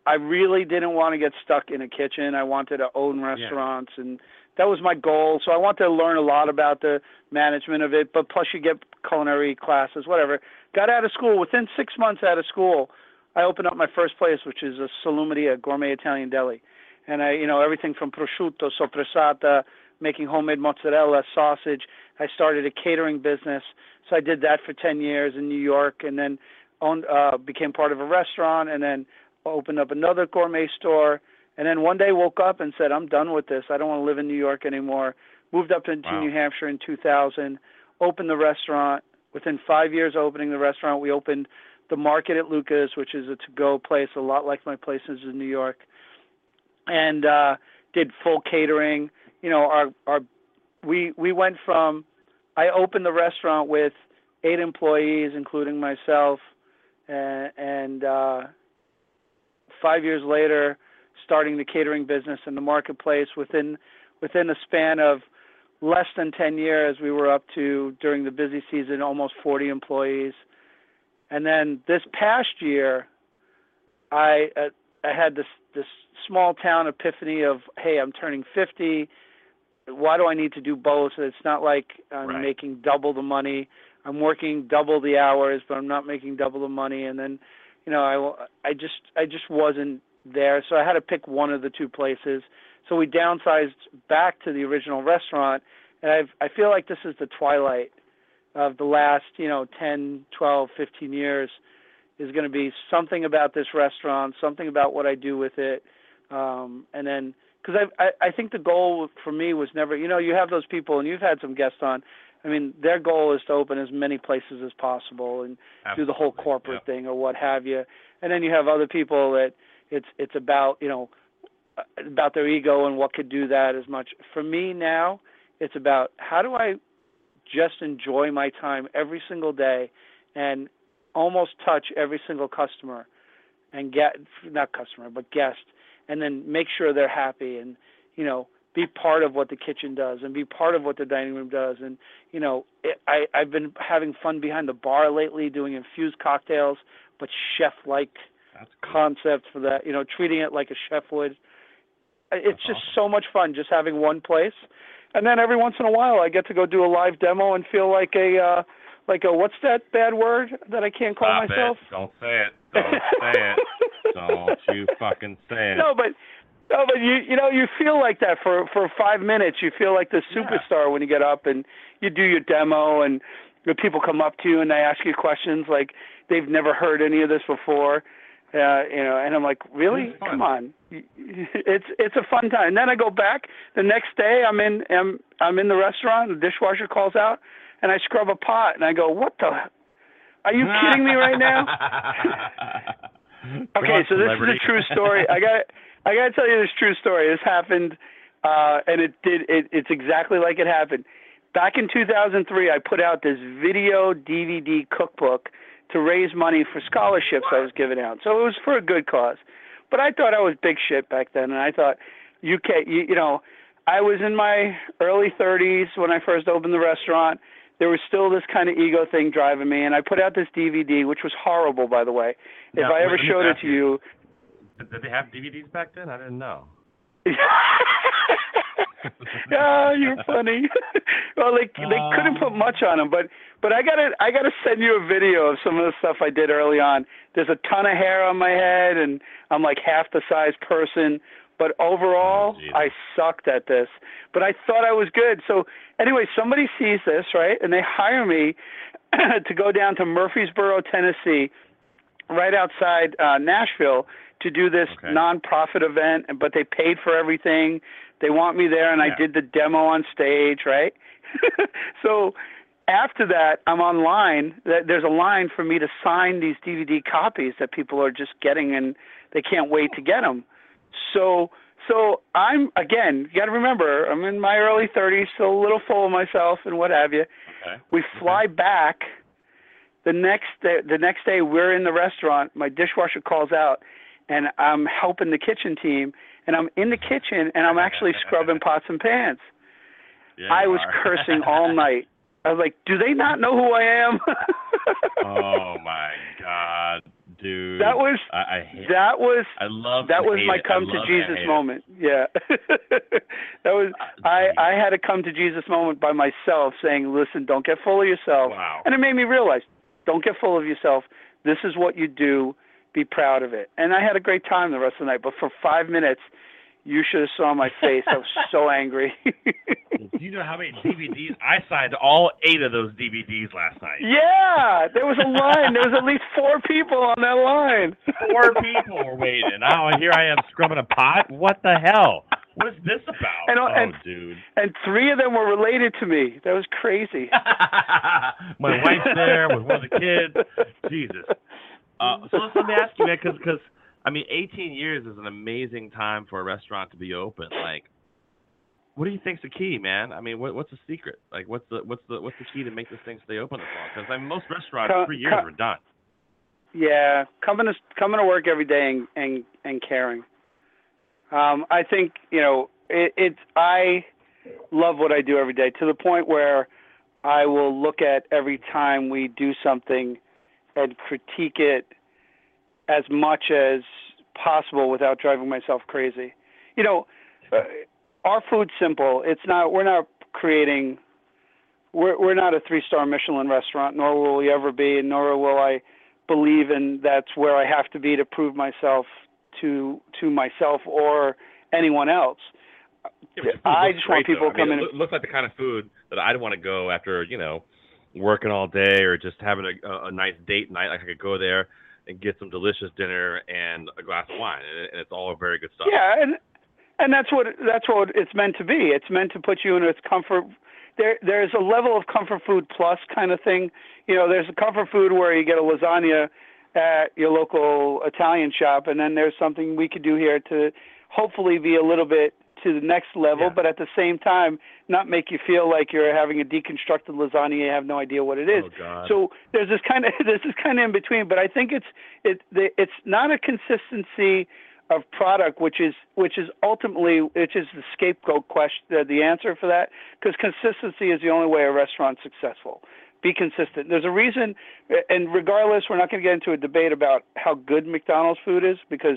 I really didn't want to get stuck in a kitchen. I wanted to own restaurants, yeah. and that was my goal. So I wanted to learn a lot about the management of it, but plus you get culinary classes, whatever. Got out of school. Within six months out of school, I opened up my first place, which is a Salumeria, gourmet Italian deli. And I, you know, everything from prosciutto, soppressata, making homemade mozzarella, sausage. I started a catering business. So I did that for ten years in New York, and then owned, uh, became part of a restaurant, and then opened up another gourmet store. And then one day woke up and said, I'm done with this. I don't want to live in New York anymore. Moved up into wow. New Hampshire in two thousand, opened the restaurant. Within five years of opening the restaurant, we opened the Market at Luca's, which is a to-go place, a lot like my places in New York, and uh, did full catering. You know, our our we we went from, I opened the restaurant with eight employees, including myself, and, and uh, five years later, starting the catering business in the marketplace. Within within a span of less than ten years, we were up to, during the busy season, almost forty employees. And then this past year, I uh, I had this this small town epiphany of, hey, I'm turning fifty. Why do I need to do both? It's not like I'm right. making double the money. I'm working double the hours, but I'm not making double the money. And then, you know, I, I just I just wasn't there, so I had to pick one of the two places. So we downsized back to the original restaurant, and I've, I feel like this is the twilight of the last, you know, ten, twelve, fifteen years is going to be something about this restaurant, something about what I do with it, um, and then because I, I I think the goal for me was never, you know, you have those people, and you've had some guests on. I mean, their goal is to open as many places as possible and Absolutely. do the whole corporate yeah. thing or what have you, and then you have other people that it's it's about, you know, about their ego and what could do that as much. For me now, it's about how do I just enjoy my time every single day and almost touch every single customer and get, not customer, but guest, and then make sure they're happy and, you know, be part of what the kitchen does and be part of what the dining room does. And, you know, it, I, I've been having fun behind the bar lately doing infused cocktails, but chef-like That's cool. concepts for that, you know, treating it like a chef would. It's That's just awesome. so much fun just having one place. And then every once in a while I get to go do a live demo and feel like a, uh, like a, what's that bad word that I can't call
Stop
myself?
It. Don't say it. Don't say it. Don't you fucking say it.
No, but no, but you you know, you feel like that for, for five minutes. You feel like the superstar yeah. when you get up and you do your demo and the people come up to you and they ask you questions like they've never heard any of this before. Uh, you know, and I'm like, really? Come on. It's it's a fun time. And then I go back the next day. I'm in I'm I'm in the restaurant. The dishwasher calls out, and I scrub a pot, and I go, what the? Are you kidding me right now? Okay, so this is a true story. I got I got to tell you this true story. This happened, uh, and it did. It, it's exactly like it happened. Back in two thousand three, I put out this video D V D cookbook to raise money for scholarships I was giving out. So it was for a good cause. But I thought I was big shit back then, and I thought, you can't, you, you know, I was in my early thirties when I first opened the restaurant. There was still this kind of ego thing driving me, and I put out this D V D, which was horrible, by the way. If
now,
I ever showed it to you.
Did they have D V Ds back then? I didn't know.
Yeah, you're funny. Well, they they
uh,
couldn't put much on them, but but I gotta I gotta send you a video of some of the stuff I did early on. There's a ton of hair on my head, and I'm like half the size person. But overall, oh, I sucked at this. But I thought I was good. So anyway, somebody sees this, right, and they hire me to go down to Murfreesboro, Tennessee, right outside uh, Nashville, to do this okay. nonprofit event. But they paid for everything. They want me there, and yeah. I did the demo on stage, right? So after that, I'm online. There's a line for me to sign these D V D copies that people are just getting, and they can't wait to get them. So, so I'm, again, you got to remember, I'm in my early thirties, still a little full of myself and what have you.
Okay.
We fly okay. back. The next day, the next day, we're in the restaurant. My dishwasher calls out, and I'm helping the kitchen team. And I'm in the kitchen, and I'm actually scrubbing pots and pans. Yeah, I was are. cursing all night. I was like, do they not know who I am?
Oh, my God. dude.
That was
I, I hate,
that was
I love
that
and
was
hate
my
it.
come
I
to
love
Jesus
and hate
moment. Yeah, that was
Uh,
I.
geez.
I had a come to Jesus moment by myself, saying, "Listen, don't get full of yourself."
Wow.
And it made me realize, don't get full of yourself. This is what you do. Be proud of it. And I had a great time the rest of the night. But for five minutes, you should have saw my face. I was so angry.
Do you know how many D V Ds? I signed all eight of those D V Ds last night.
Yeah, there was a line. There was at least four people on that line.
Four people were waiting. Now here I am scrubbing a pot. What the hell? What is this about?
And,
oh,
and,
dude.
And three of them were related to me. That was crazy.
My wife's there with one of the kids. Jesus. Uh, so let's, let me ask you, man, because, I mean, eighteen years is an amazing time for a restaurant to be open. Like, what do you think's the key, man? I mean, what, what's the secret? Like, what's the what's the what's the key to make this thing stay open this long? Because I mean, most restaurants,
Come,
three years
come,
were done.
Yeah, coming to coming to work every day and and, and caring. Um, I think you know it, it's. I love what I do every day to the point where I will look at every time we do something and critique it as much as possible without driving myself crazy. You know, uh, our food's simple. It's not. We're not creating. We're we're not a three-star Michelin restaurant, nor will we ever be, and nor will I believe in that's where I have to be to prove myself to to myself or anyone else.
Yeah,
I just want people to come
I mean,
in.
It looks like the kind of food that I'd want to go after, you know, working all day or just having a, a, a nice date night. Like I could go there and get some delicious dinner and a glass of wine, and, it, and it's all very good stuff.
Yeah, and and that's what that's what it's meant to be. It's meant to put you in its comfort. There there's a level of comfort food plus kind of thing. You know, there's a comfort food where you get a lasagna at your local Italian shop, and then there's something we could do here to hopefully be a little bit to the next level,
Yeah.
but at the same time not make you feel like you're having a deconstructed lasagna. You have no idea what it is.
Oh, God.
So there's this kind of there's this kind of in between. But I think it's it it's not a consistency of product, which is which is ultimately which is the scapegoat question, uh, the answer for that, because consistency is the only way a restaurant's successful. Be consistent. There's a reason, and regardless, we're not going to get into a debate about how good McDonald's food is, because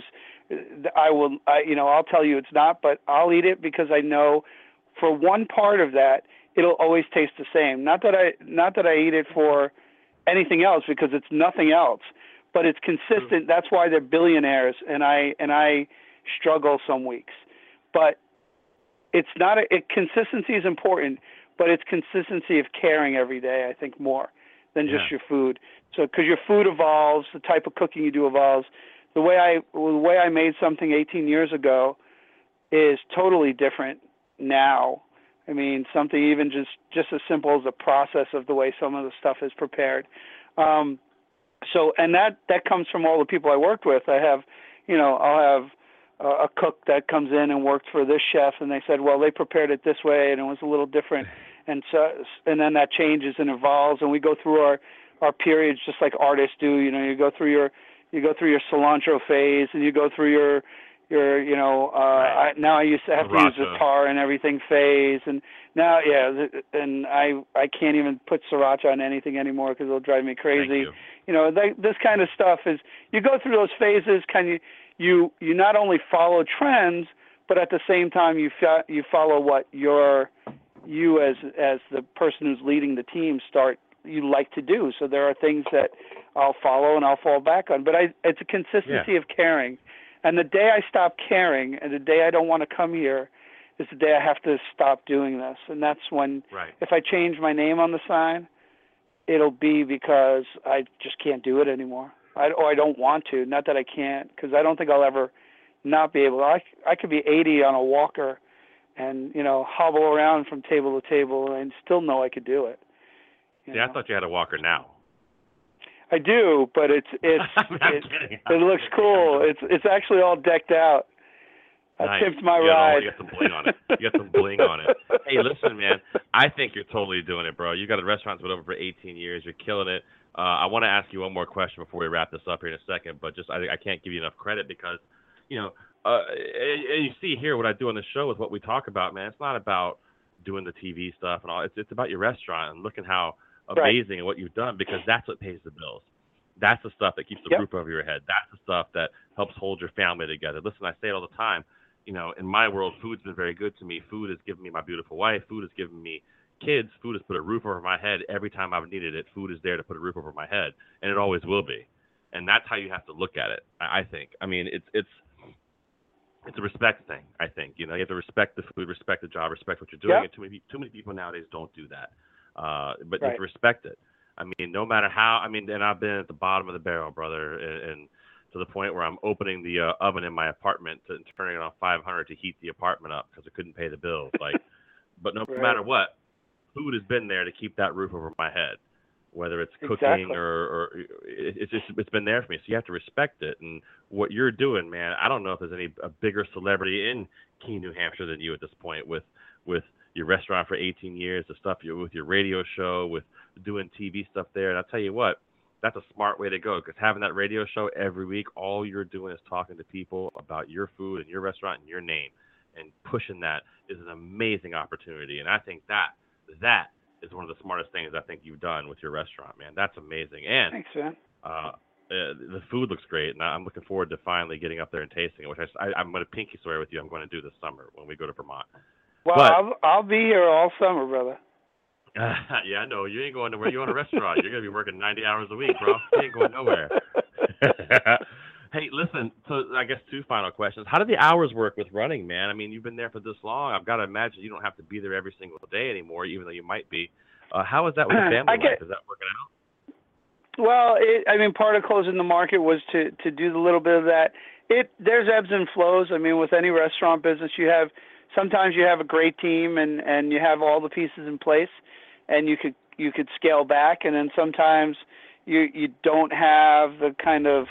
I will, I, you know, I'll tell you it's not, but I'll eat it because I know for one part of that, it'll always taste the same. Not that I, not that I eat it for anything else, because it's nothing else, but it's consistent. Mm. That's why they're billionaires, and I, and I struggle some weeks, but it's not a, it, consistency is important. But it's consistency of caring every day, I think, more than just
Yeah.
your food. So, because your food evolves, the type of cooking you do evolves. The way I the way I made something eighteen years ago is totally different now. I mean, something even just, just as simple as the process of the way some of the stuff is prepared. Um, so, and that, that comes from all the people I worked with. I have, you know, I'll have a cook that comes in and worked for this chef, and they said, well, they prepared it this way, and it was a little different. And so, and then that changes and evolves, and we go through our, our periods just like artists do. You know, you go through your, you go through your cilantro phase, and you go through your, your, you know, uh,
right.
I, now I used to have
Sriracha.
to use the tar and everything phase, and now, yeah, and I, I can't even put sriracha on anything anymore because it'll drive me crazy.
Thank you.
You know, they, this kind of stuff is, you go through those phases, can you, you, you not only follow trends, but at the same time you fo- you follow what your, you as, as the person who's leading the team start, you like to do. So there are things that I'll follow and I'll fall back on, but I, it's a consistency
Yeah.
of caring. And the day I stop caring and the day I don't want to come here is the day I have to stop doing this. And that's when,
Right.
if I change my name on the sign, it'll be because I just can't do it anymore. I, or I don't want to. Not that I can't, because I don't think I'll ever not be able to. I, I could be eighty on a walker and, you know, hobble around from table to table and still know I could do it. You
Yeah,
know?
I thought you had a walker now.
I do, but it's it's
I'm
it,
kidding.
it looks cool. It's it's actually all decked out. I
Nice.
pimped my
you got all-
ride.
you got some bling on it. You got some bling on it. Hey, listen, man. I think you're totally doing it, bro. You got a restaurant's been open for eighteen years. You're killing it. Uh, I want to ask you one more question before we wrap this up here in a second, but just I, I can't give you enough credit because, you know, uh, and, and you see here what I do on the show with what we talk about, man. It's not about doing the T V stuff and all. It's it's about your restaurant and looking how amazing and what you've done, because that's what pays the bills. That's the stuff that keeps the
Yep.
roof over your head. That's the stuff that helps hold your family together. Listen, I say it all the time. You know, in my world, food's been very good to me. Food has given me my beautiful wife. Food has given me kids. Food has put a roof over my head every time I've needed it. Food is there to put a roof over my head, and it always will be. And that's how you have to look at it, I I think. I mean, it's it's it's a respect thing, I think. You know, you have to respect the food, respect the job, respect what you're doing.
Yep.
And too many too many people nowadays don't do that. Uh, but you
Right.
have to respect it. I mean, no matter how. I mean, and I've been at the bottom of the barrel, brother, and, and to the point where I'm opening the uh, oven in my apartment to, and turning it on five hundred to heat the apartment up because I couldn't pay the bills. Like, but no
Right.
matter what, food has been there to keep that roof over my head, whether it's cooking
Exactly.
or, or it, it's just it's been there for me. So you have to respect it. And what you're doing, man, I don't know if there's any a bigger celebrity in Keene, New Hampshire than you at this point with with your restaurant for eighteen years, the stuff you with your radio show, with doing T V stuff there. And I'll tell you what, that's a smart way to go, because having that radio show every week, all you're doing is talking to people about your food and your restaurant and your name, and pushing that is an amazing opportunity. And I think that that is one of the smartest things I think you've done with your restaurant, man. That's amazing. And
Thanks, man.
uh, uh, the food looks great, and I'm looking forward to finally getting up there and tasting it, which I, I, I'm going to pinky swear with you I'm going to do this summer when we go to Vermont.
Well,
But-
I'll I'll be here all summer, brother.
Yeah, I know. You ain't going nowhere. You own a restaurant. You're going to be working ninety hours a week, bro. You ain't going nowhere. Hey, listen, so I guess two final questions. How do the hours work with running, man? I mean, you've been there for this long. I've got to imagine you don't have to be there every single day anymore, even though you might be. Uh, how is that with the family
I
life?
get-
Is that working out?
Well, it, I mean, part of closing the market was to to do a little bit of that. It there's ebbs and flows. I mean, with any restaurant business, you have sometimes you have a great team and and you have all the pieces in place, and you could you could scale back, and then sometimes you you don't have the kind of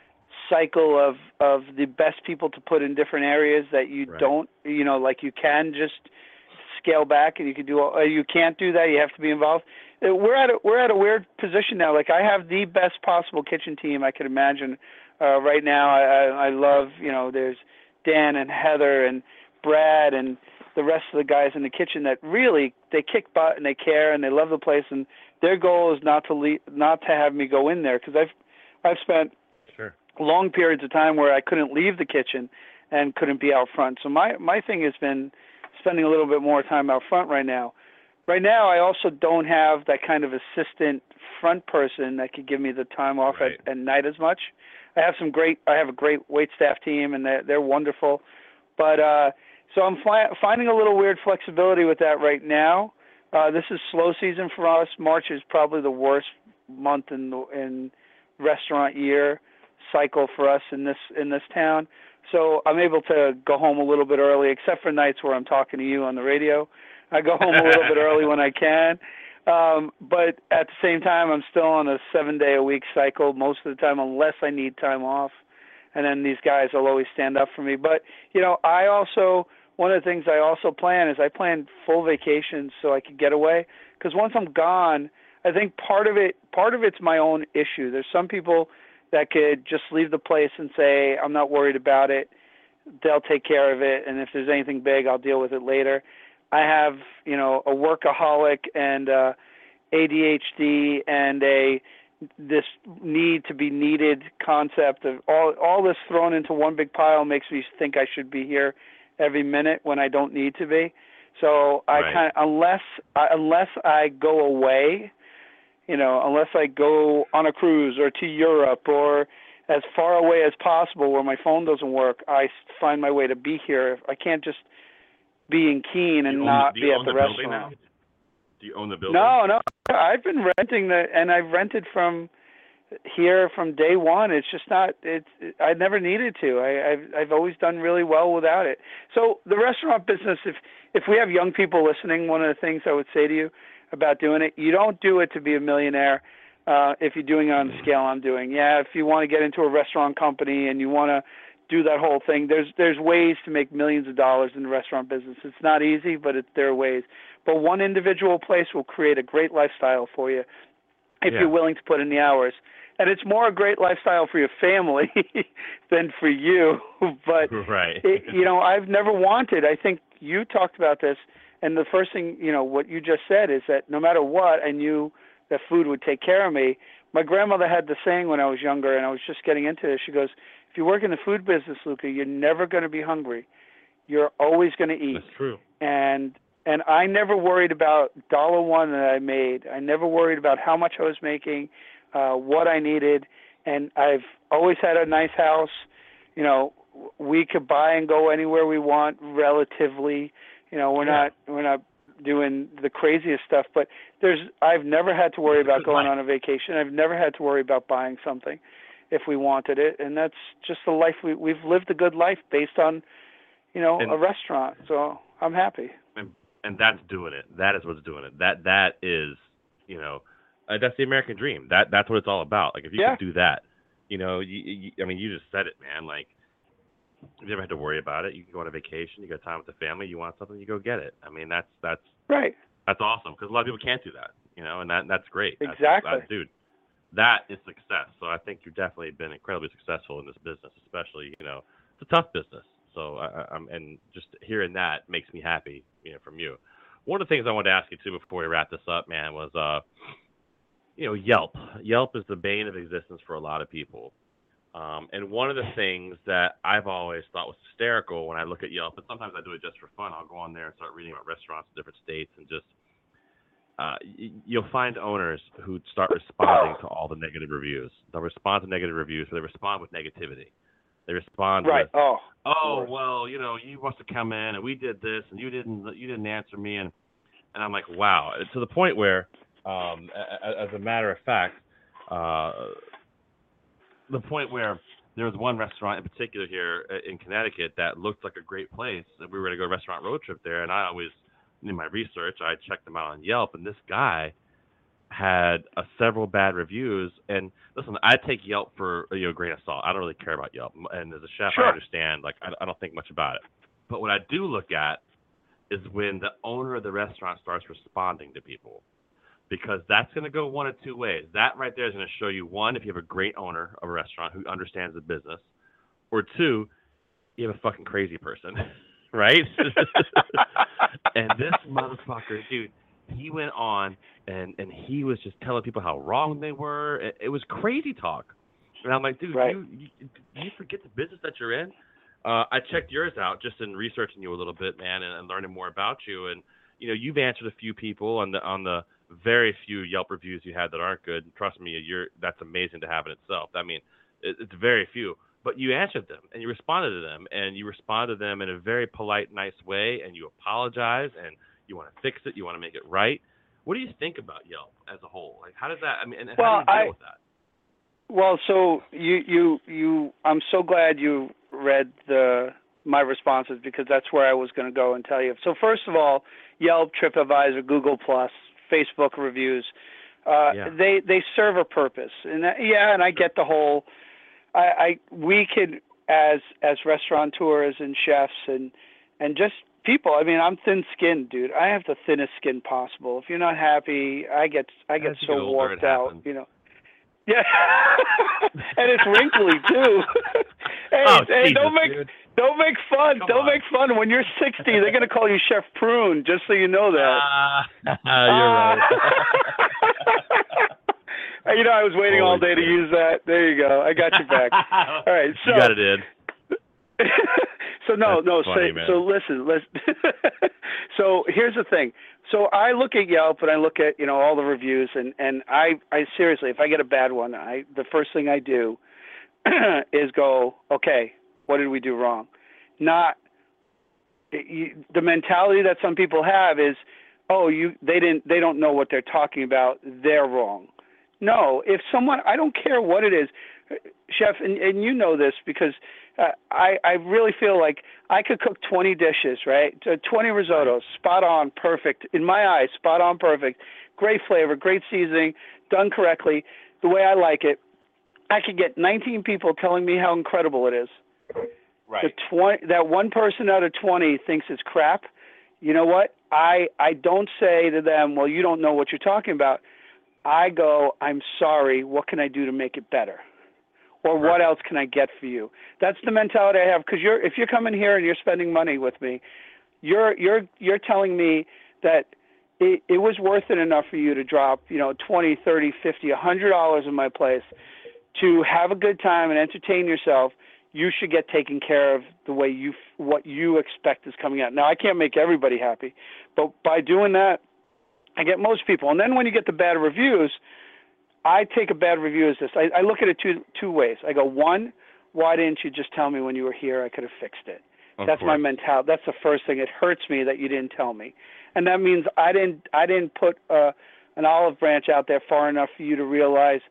cycle of of the best people to put in different areas that you
Right.
don't, you know, like you can just scale back, and you can do all, you can't do that. You have to be involved. Uh, We're at a we're at a weird position now. Like, I have the best possible kitchen team I could imagine uh, right now. I, I I love, you know, there's Dan and Heather and Brad and the rest of the guys in the kitchen that really they kick butt and they care and they love the place, and their goal is not to leave, not to have me go in there, because I've I've spent
Sure.
long periods of time where I couldn't leave the kitchen and couldn't be out front. So my my thing has been spending a little bit more time out front right now. Right now, I also don't have that kind of assistant front person that could give me the time off
Right.
at, at night as much. I have some great I have a great wait staff team, and they're they're wonderful. But uh, so I'm fi- finding a little weird flexibility with that right now. Uh, this is slow season for us. March is probably the worst month in the in restaurant year cycle for us in this in this town. So I'm able to go home a little bit early, except for nights where I'm talking to you on the radio. I go home a little bit early when I can. Um, but at the same time, I'm still on a seven-day-a-week cycle most of the time, unless I need time off. And then these guys will always stand up for me. But, you know, I also, one of the things I also plan is I plan full vacations so I could get away. Because once I'm gone, I think part of it, part of it's my own issue. There's some people that could just leave the place and say, I'm not worried about it. They'll take care of it. And if there's anything big, I'll deal with it later. I have, you know, a workaholic and uh, A D H D and a this need to be needed concept of all all this thrown into one big pile makes me think I should be here every minute when I don't need to be. So I
Right.
kind of, unless I, unless I go away, you know, unless I go on a cruise or to Europe or as far away as possible where my phone doesn't work, I find my way to be here. I can't just be in Keene and
Do you own-
not
do
be
you
at
own
the,
building
restaurant.
now? Do you own the building?
No, no. I've been renting the, and I've rented from here from day one. It's just not. It's. I never needed to. I, I've. I've always done really well without it. So the restaurant business. If if we have young people listening, one of the things I would say to you about doing it, you don't do it to be a millionaire. Uh, if you're doing it on the scale I'm doing, yeah. If you want to get into a restaurant company and you want to do that whole thing, there's there's ways to make millions of dollars in the restaurant business. It's not easy, but it, there are ways. But one individual place will create a great lifestyle for you if
Yeah.
you're willing to put in the hours. And it's more a great lifestyle for your family than for you. But,
Right.
it, you know, I've never wanted, I think you talked about this, and the first thing, you know, what you just said is that no matter what, I knew that food would take care of me. my grandmother had the saying when I was younger, and I was just getting into it. She goes, "If you work in the food business, Luca, you're never going to be hungry. You're always going to eat."
That's true.
And and I never worried about dollar one that I made. I never worried about how much I was making, uh, what I needed, and I've always had a nice house. You know, we could buy and go anywhere we want relatively. You know, we're
Yeah.
not we're not doing the craziest stuff, but there's I've never had to worry about going on a vacation. I've never had to worry about buying something if we wanted it, and that's just the life we we've lived a good life based on, you know,
And-
a restaurant. So I'm happy.
And, and that's doing it. That is what's doing it. That that is, you know, uh, that's the American dream. That that's what it's all about. Like if you
Yeah.
could do that, you know, you, you, I mean, you just said it, man. Like you never had to worry about it. You can go on a vacation. You got time with the family. You want something, you go get it. I mean, that's that's
Right.
that's awesome because a lot of people can't do that. You know, and that that's great. That's-
Exactly.
that- dude. That is success. So I think you've definitely been incredibly successful in this business, especially, you know, it's a tough business. So I, I'm, and just hearing that makes me happy, you know, from you. One of the things I wanted to ask you too before we wrap this up, man, was, uh, you know, Yelp. Yelp is the bane of existence for a lot of people. Um, and one of the things that I've always thought was hysterical when I look at Yelp, and sometimes I do it just for fun, I'll go on there and start reading about restaurants in different states and just, uh, y- you'll find owners who start responding to all the negative reviews. They'll respond to negative reviews, but they respond with negativity. They respond
Right.
with,
Oh.
oh,
Lord.
well, you know, you must have come in and we did this and you didn't, you didn't answer me. And, and I'm like, wow. To the point where, um, a- a- as a matter of fact, uh, the point where there was one restaurant in particular here in Connecticut that looked like a great place. And we were going to go restaurant road trip there. And I always, in my research, I checked them out on Yelp. And this guy had uh, several bad reviews. And listen, I take Yelp for you know, a grain of salt. I don't really care about Yelp. And as a chef,
Sure.
I understand. Like, I, I don't think much about it. But what I do look at is when the owner of the restaurant starts responding to people. Because that's going to go one of two ways. That right there is going to show you, one, if you have a great owner of a restaurant who understands the business, or two, you have a fucking crazy person, right? And this motherfucker, dude, he went on and, and he was just telling people how wrong they were. It, it was crazy talk. And I'm like, dude,
Right.
you, you you forget the business that you're in? Uh, I checked yours out just in researching you a little bit, man, and, and learning more about you. And, you know, you've answered a few people on the on the very few Yelp reviews you had that aren't good. And trust me, you're that's amazing to have in itself. I mean, it, it's very few, but you answered them and you responded to them, and you responded to them in a very polite, nice way, and you apologize and you want to fix it, you want to make it right. What do you think about Yelp as a whole? Like, how does that? I mean, and
Well,
how do you deal
I-
with that?
Well, so you you you I'm so glad you read the my responses, because that's where I was going to go and tell you. So first of all, Yelp, TripAdvisor, Google Plus, Facebook reviews, uh,
Yeah.
they they serve a purpose. And that, yeah, and I get the whole. I, I we could as as restaurateurs and chefs and and just people. I mean, I'm thin-skinned, dude. I have the thinnest skin possible. If you're not happy, I get I get
As you
so
get older,
warped
it
out,
happens.
you know. Yeah, and it's wrinkly too. Hey,
Oh,
hey,
Jesus,
don't make
dude.
don't make fun.
Come
don't
on.
make fun. When you're sixty, they're gonna call you Chef Prune, just so you know that.
Ah, you're right.
Uh, you know, I was waiting all
Holy
day to
shit.
use that. There you go. I got you back. All right, so
you got it in.
so no,
That's
no.
funny,
so,
man.
so listen, listen. So here's the thing. So I look at Yelp and I look at you know all the reviews, and and I I seriously, if I get a bad one, I the first thing I do is go, okay, what did we do wrong? Not you, the mentality that some people have is, oh, you they didn't they don't know what they're talking about. They're wrong. No, if someone, I don't care what it is, Chef, and, and you know this because uh, I, I really feel like I could cook twenty dishes, right? Uh, twenty risottos, spot on, perfect. In my eyes, spot on, perfect. Great flavor, great seasoning, done correctly, the way I like it. I could get nineteen people telling me how incredible it is.
Right.
The twenty, that one person out of twenty thinks it's crap. You know what? I I don't say to them, well, you don't know what you're talking about. I go, I'm sorry, what can I do to make it better? Or what
Right.
else can I get for you? That's the mentality I have, because you're if you're coming here and you're spending money with me, you're you're you're telling me that it, it was worth it enough for you to drop, you know, twenty, thirty, fifty, a hundred dollars in my place to have a good time and entertain yourself. You should get taken care of the way you, what you expect is coming out. Now, I can't make everybody happy, but by doing that, I get most people. And then when you get the bad reviews, I take a bad review as this. I, I look at it two two ways. I go, one, why didn't you just tell me when you were here? I could have fixed it.
Of
That's
course.
my mentality. That's the first thing. It hurts me that you didn't tell me, and that means I didn't I didn't put uh, an olive branch out there far enough for you to realize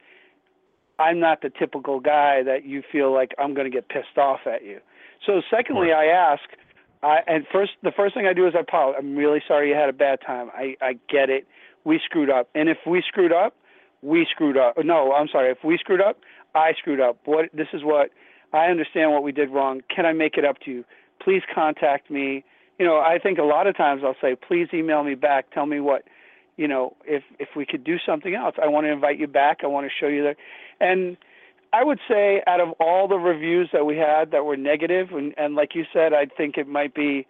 I'm not the typical guy that you feel like I'm going to get pissed off at you. So secondly, I ask, I, and first the first thing I do is I apologize. I'm really sorry you had a bad time. I, I get it. We screwed up, and if we screwed up, we screwed up. No, I'm sorry. If we screwed up, I screwed up. What this is what I understand what we did wrong. Can I make it up to you? Please contact me. You know, I think a lot of times I'll say, please email me back. Tell me what, you know, if if we could do something else. I want to invite you back. I want to show you that. And I would say out of all the reviews that we had that were negative, and, and like you said, I think it might be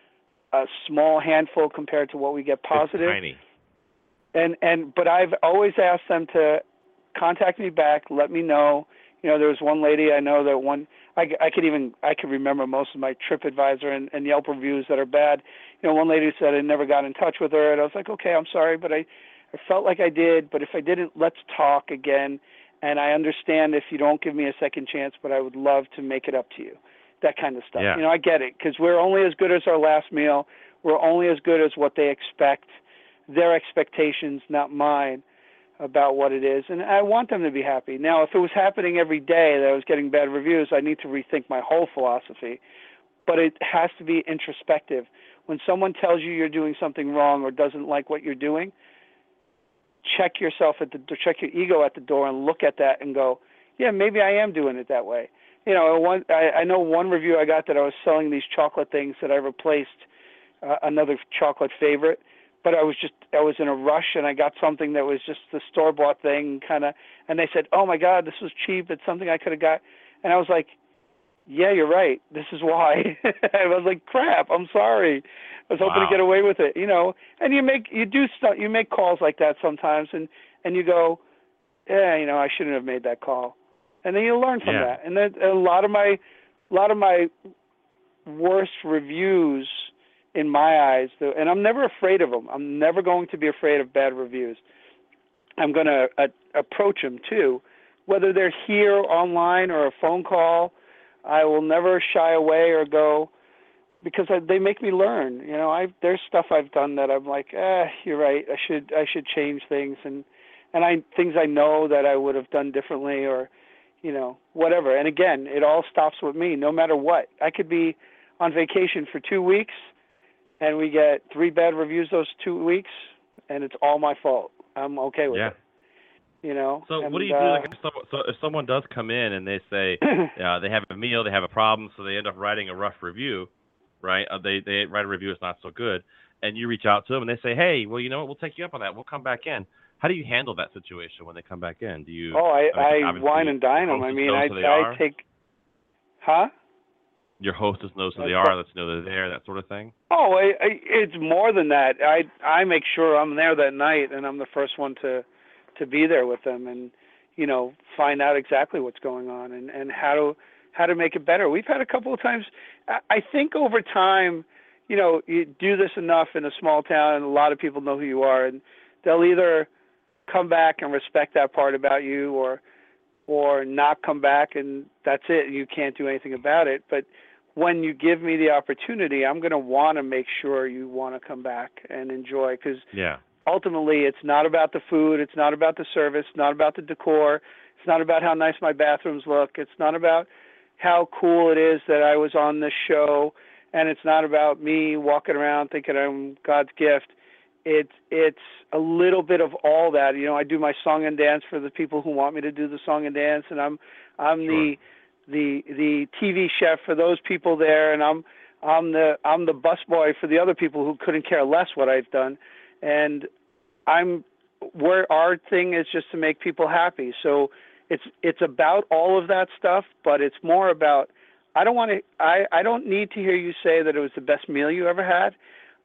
a small handful compared to what we get positive.
It's tiny.
And and but I've always asked them to contact me back, let me know. You know, there was one lady I know that one I, I could even I could remember most of my TripAdvisor and, and Yelp reviews that are bad. You know, one lady said I never got in touch with her, and I was like, okay, I'm sorry, but I, I felt like I did. But if I didn't, let's talk again. And I understand if you don't give me a second chance, but I would love to make it up to you. That kind of stuff.
Yeah.
You know, I get it because we're only as good as our last meal. We're only as good as what they expect. Their expectations, not mine, about what it is. And I want them to be happy. Now, if it was happening every day that I was getting bad reviews, I need to rethink my whole philosophy. But it has to be introspective. When someone tells you you're doing something wrong or doesn't like what you're doing, check yourself at the check your ego at the door and look at that and go, yeah, maybe I am doing it that way. You know, one I, I know one review I got that I was selling these chocolate things that I replaced uh, another chocolate favorite. But I was just, I was in a rush and I got something that was just the store-bought thing kind of, and they said, oh my God, this was cheap. It's something I could have got. And I was like, yeah, you're right. This is why. I was like, crap, I'm sorry. I was hoping
Wow.
to get away with it, you know. And you make, you do stuff, you make calls like that sometimes and, and you go, yeah, you know, I shouldn't have made that call. And then you learn from
Yeah.
that. And then a lot of my, a lot of my worst reviews in my eyes, and I'm never afraid of them. I'm never going to be afraid of bad reviews. I'm going to uh, approach them too, whether they're here online or a phone call. I will never shy away or go because I, they make me learn. You know, I there's stuff I've done that I'm like, eh, you're right. I should I should change things, and and I things I know that I would have done differently, or you know, whatever. And again, it all stops with me. No matter what, I could be on vacation for two weeks. And we get three bad reviews those two weeks, and it's all my fault. I'm okay with
Yeah.
it. You know.
So
and,
what do you
uh,
do? Like if someone, so if someone does come in and they say uh, they have a meal, they have a problem, so they end up writing a rough review, right? Uh, they they write a review that's not so good, and you reach out to them and they say, hey, well, you know what? We'll take you up on that. We'll come back in. How do you handle that situation when they come back in? Do you?
Oh, I,
I mean,
I
obviously
wine and dine them. I
hostess
mean,
knows
I
who they
I
are.
take. Huh?
Your hostess knows who they
That's
are. Lets you know they're there. That sort of thing.
Oh, I, I, it's more than that. I I make sure I'm there that night, and I'm the first one to to be there with them, and you know, find out exactly what's going on and, and how to how to make it better. We've had a couple of times. I, I think over time, you know, you do this enough in a small town, and a lot of people know who you are, and they'll either come back and respect that part about you, or or not come back, and that's it. You can't do anything about it. But when you give me the opportunity, I'm going to want to make sure you want to come back and enjoy, because
Yeah.
ultimately it's not about the food, it's not about the service, not about the decor, it's not about how nice my bathrooms look, it's not about how cool it is that I was on this show, and it's not about me walking around thinking I'm God's gift. It's it's a little bit of all that. You know, I do my song and dance for the people who want me to do the song and dance, and I'm I'm
Sure.
the the the T V chef for those people there, and I'm I'm the I'm the busboy for the other people who couldn't care less what I've done, and I'm where our thing is just to make people happy. So it's it's about all of that stuff, but it's more about I don't want to I I don't need to hear you say that it was the best meal you ever had.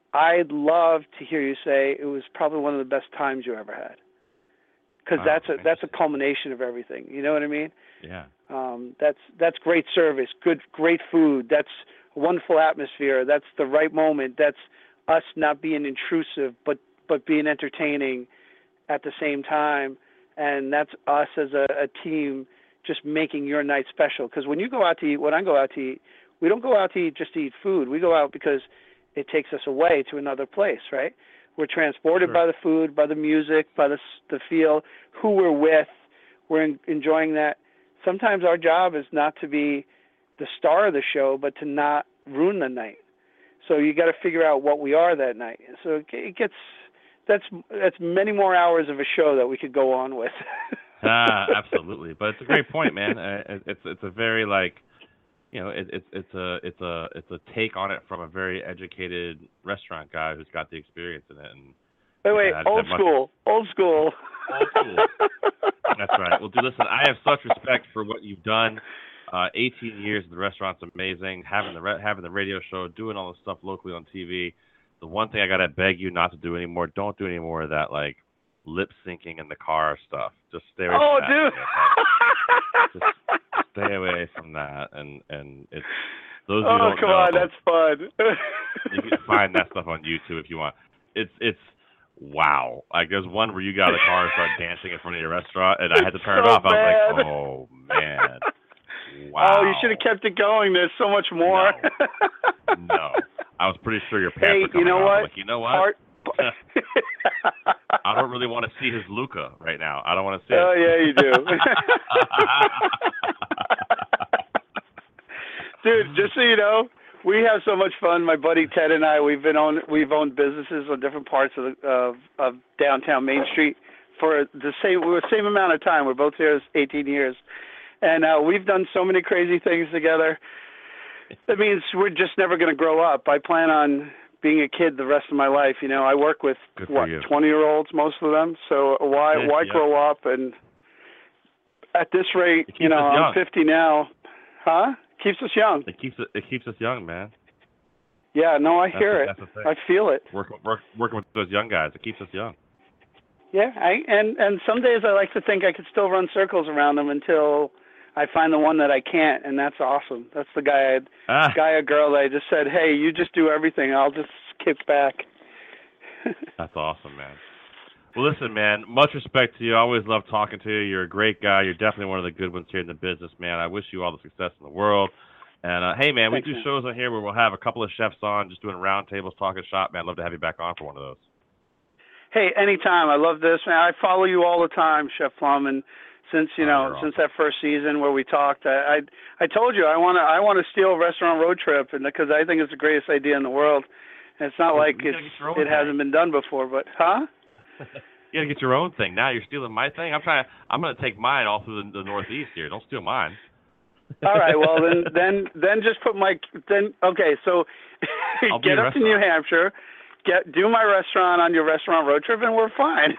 I'd love to hear you say it was probably one of the best times you ever had. Because
Wow,
that's a that's a
interesting.
culmination of everything. You know what I mean?
Yeah.
Um, that's that's great service, good great food. That's a wonderful atmosphere. That's the right moment. That's us not being intrusive, but but being entertaining at the same time. And that's us as a, a team just making your night special. Because when you go out to eat, when I go out to eat, we don't go out to eat just to eat food. We go out because it takes us away to another place, right? We're transported
Sure.
by the food, by the music, by the the feel, who we're with. We're in, enjoying that. Sometimes our job is not to be the star of the show, but to not ruin the night. So you got to figure out what we are that night. So it gets that's that's many more hours of a show that we could go on with.
Ah, absolutely. But it's a great point, man. Uh, it's it's a very like, you know, it, it's it's a it's a it's a take on it from a very educated restaurant guy who's got the experience in it. And
wait, wait,
yeah, I just
old
have much-
school, old school.
Old school. That's right. Well, dude, listen, I have such respect for what you've done. Uh, eighteen years in the restaurant's amazing. Having the re- having the radio show, doing all this stuff locally on T V. The one thing I gotta beg you not to do anymore, don't do any more of that like lip syncing in the car stuff. Just stay away
Oh,
from that.
dude.
Just stay away from that. And and it's those who
Oh,
don't
come
know.
on, that's fun.
You can find that stuff on YouTube if you want. It's it's wow. Like there's one where you got out of the car and start dancing in front of your restaurant, and I had to turn
So
it off. I was
bad.
like, oh man, wow.
Oh, you should have kept it going. There's so much more.
No. No, I was pretty sure your pants
Hey,
were coming
you know
off.
what?
I'm like, you know what?
Part-
I don't really want to see his Luca right now. I don't want to see
Oh
it.
yeah, you do. Dude, just so you know, we have so much fun. My buddy Ted and I, we've been on, we've owned businesses on different parts of the, of, of downtown Main Street for the same, we're the same amount of time. We're both here eighteen years, and uh, we've done so many crazy things together. That means we're just never going to grow up. I plan on being a kid the rest of my life. You know, I work with
Good for
what
you.
twenty year olds, most of them. So why
Yeah,
why
yeah.
grow up? And at this rate,
It keeps
you know,
us
I'm
young.
fifty now. Huh? Keeps us young.
It keeps it, it keeps us young, man.
Yeah, no, I
That's
hear
the-
it.
that's the thing.
I feel it.
Work, work, working with those young guys, it keeps us young.
Yeah, I and and some days I like to think I could still run circles around them until I find the one that I can't, and that's awesome. That's the guy, I,
Ah,
guy or girl that I just said, hey, you just do everything. I'll just kick back.
that's awesome, man. Well, listen, man, much respect to you. I always love talking to you. You're a great guy. You're definitely one of the good ones here in the business, man. I wish you all the success in the world. And, uh, hey, man,
Thanks,
we do
man.
shows on here where we'll have a couple of chefs on, just doing roundtables, talking shop, man. I'd love to have you back on for one of those.
Hey, anytime. I love this, man. I follow you all the time, Chef Plum, and since you
Oh,
know,
you're
since that first season where we talked, I I, I told you I want to I want to steal Restaurant Road Trip, and because I think it's the greatest idea in the world. And it's not
Well,
like
you
it's
gotta get your own
it
thing.
hasn't been done before, but huh?
You got to get your own thing. Now you're stealing my thing. I'm trying. I'm going to take mine all through the, the Northeast here. Don't steal mine.
All right, well then then then just put my then okay, so
I'll be
get
your
up to New
restaurant.
Hampshire, get do my restaurant on your Restaurant Road Trip, and we're fine.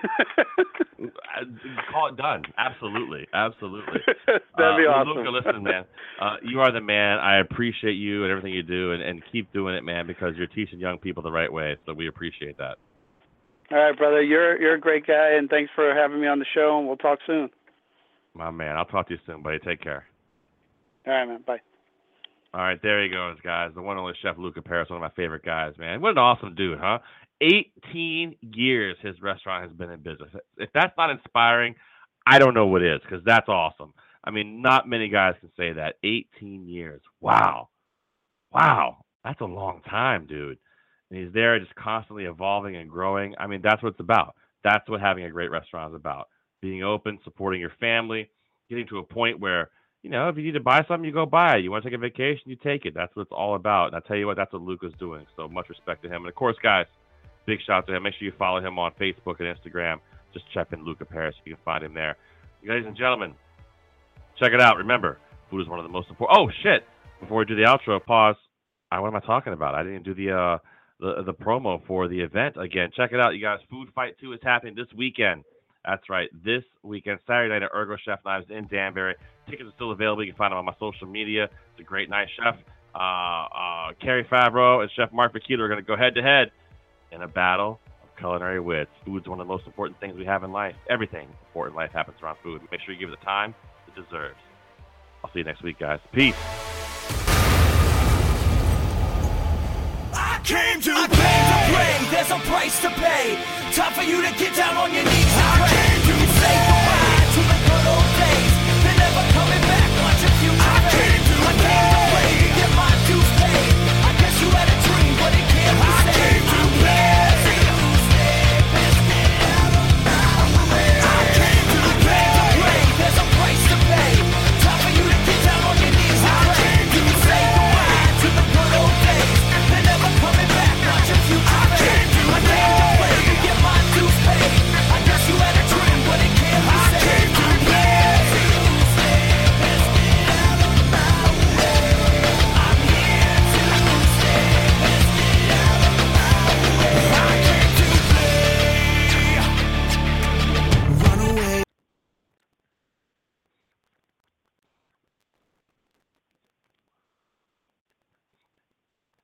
Call it done. Absolutely, absolutely.
That'd
uh,
be
well,
awesome.
Luca, listen, man. Uh, you are the man. I appreciate you and everything you do, and, and keep doing it, man, because you're teaching young people the right way. So we appreciate that.
All right, brother, you're you're a great guy, and thanks for having me on the show, and we'll talk soon.
My man. I'll talk to you soon, buddy. Take care.
All right, man. Bye.
All right, there he goes, guys. The one and only Chef Luca Paris, one of my favorite guys, man. What an awesome dude, huh? eighteen years his restaurant has been in business. If that's not inspiring, I don't know what is, because that's awesome. I mean, not many guys can say that. eighteen years. Wow. Wow. That's a long time, dude. And he's there just constantly evolving and growing. I mean, that's what it's about. That's what having a great restaurant is about. Being open, supporting your family, getting to a point where, you know, if you need to buy something, you go buy it. You want to take a vacation, you take it. That's what it's all about. And I tell you what, that's what Luca's doing. So much respect to him. And of course, guys, big shout out to him. Make sure you follow him on Facebook and Instagram. Just check in Luca Paris. You can find him there. Ladies and gentlemen, check it out. Remember, food is one of the most important. Oh, shit. Before we do the outro, pause. I, what am I talking about? I didn't do the uh, the the promo for the event again. Check it out, you guys. Food Fight two is happening this weekend. That's right, this weekend, Saturday night at Ergo Chef Knives in Danbury. Tickets are still available. You can find them on my social media. It's a great night. Chef uh, uh, Carrie Favreau and Chef Mark Vakita are going to go head-to-head. in a battle of culinary wits. Food's one of the most important things we have in life. Everything important in life happens around food. Make sure you give it the time it deserves. I'll see you next week, guys. Peace.
I came to, I came to play. There's a price to pay. Time for you to get down on your knees and pray. You can say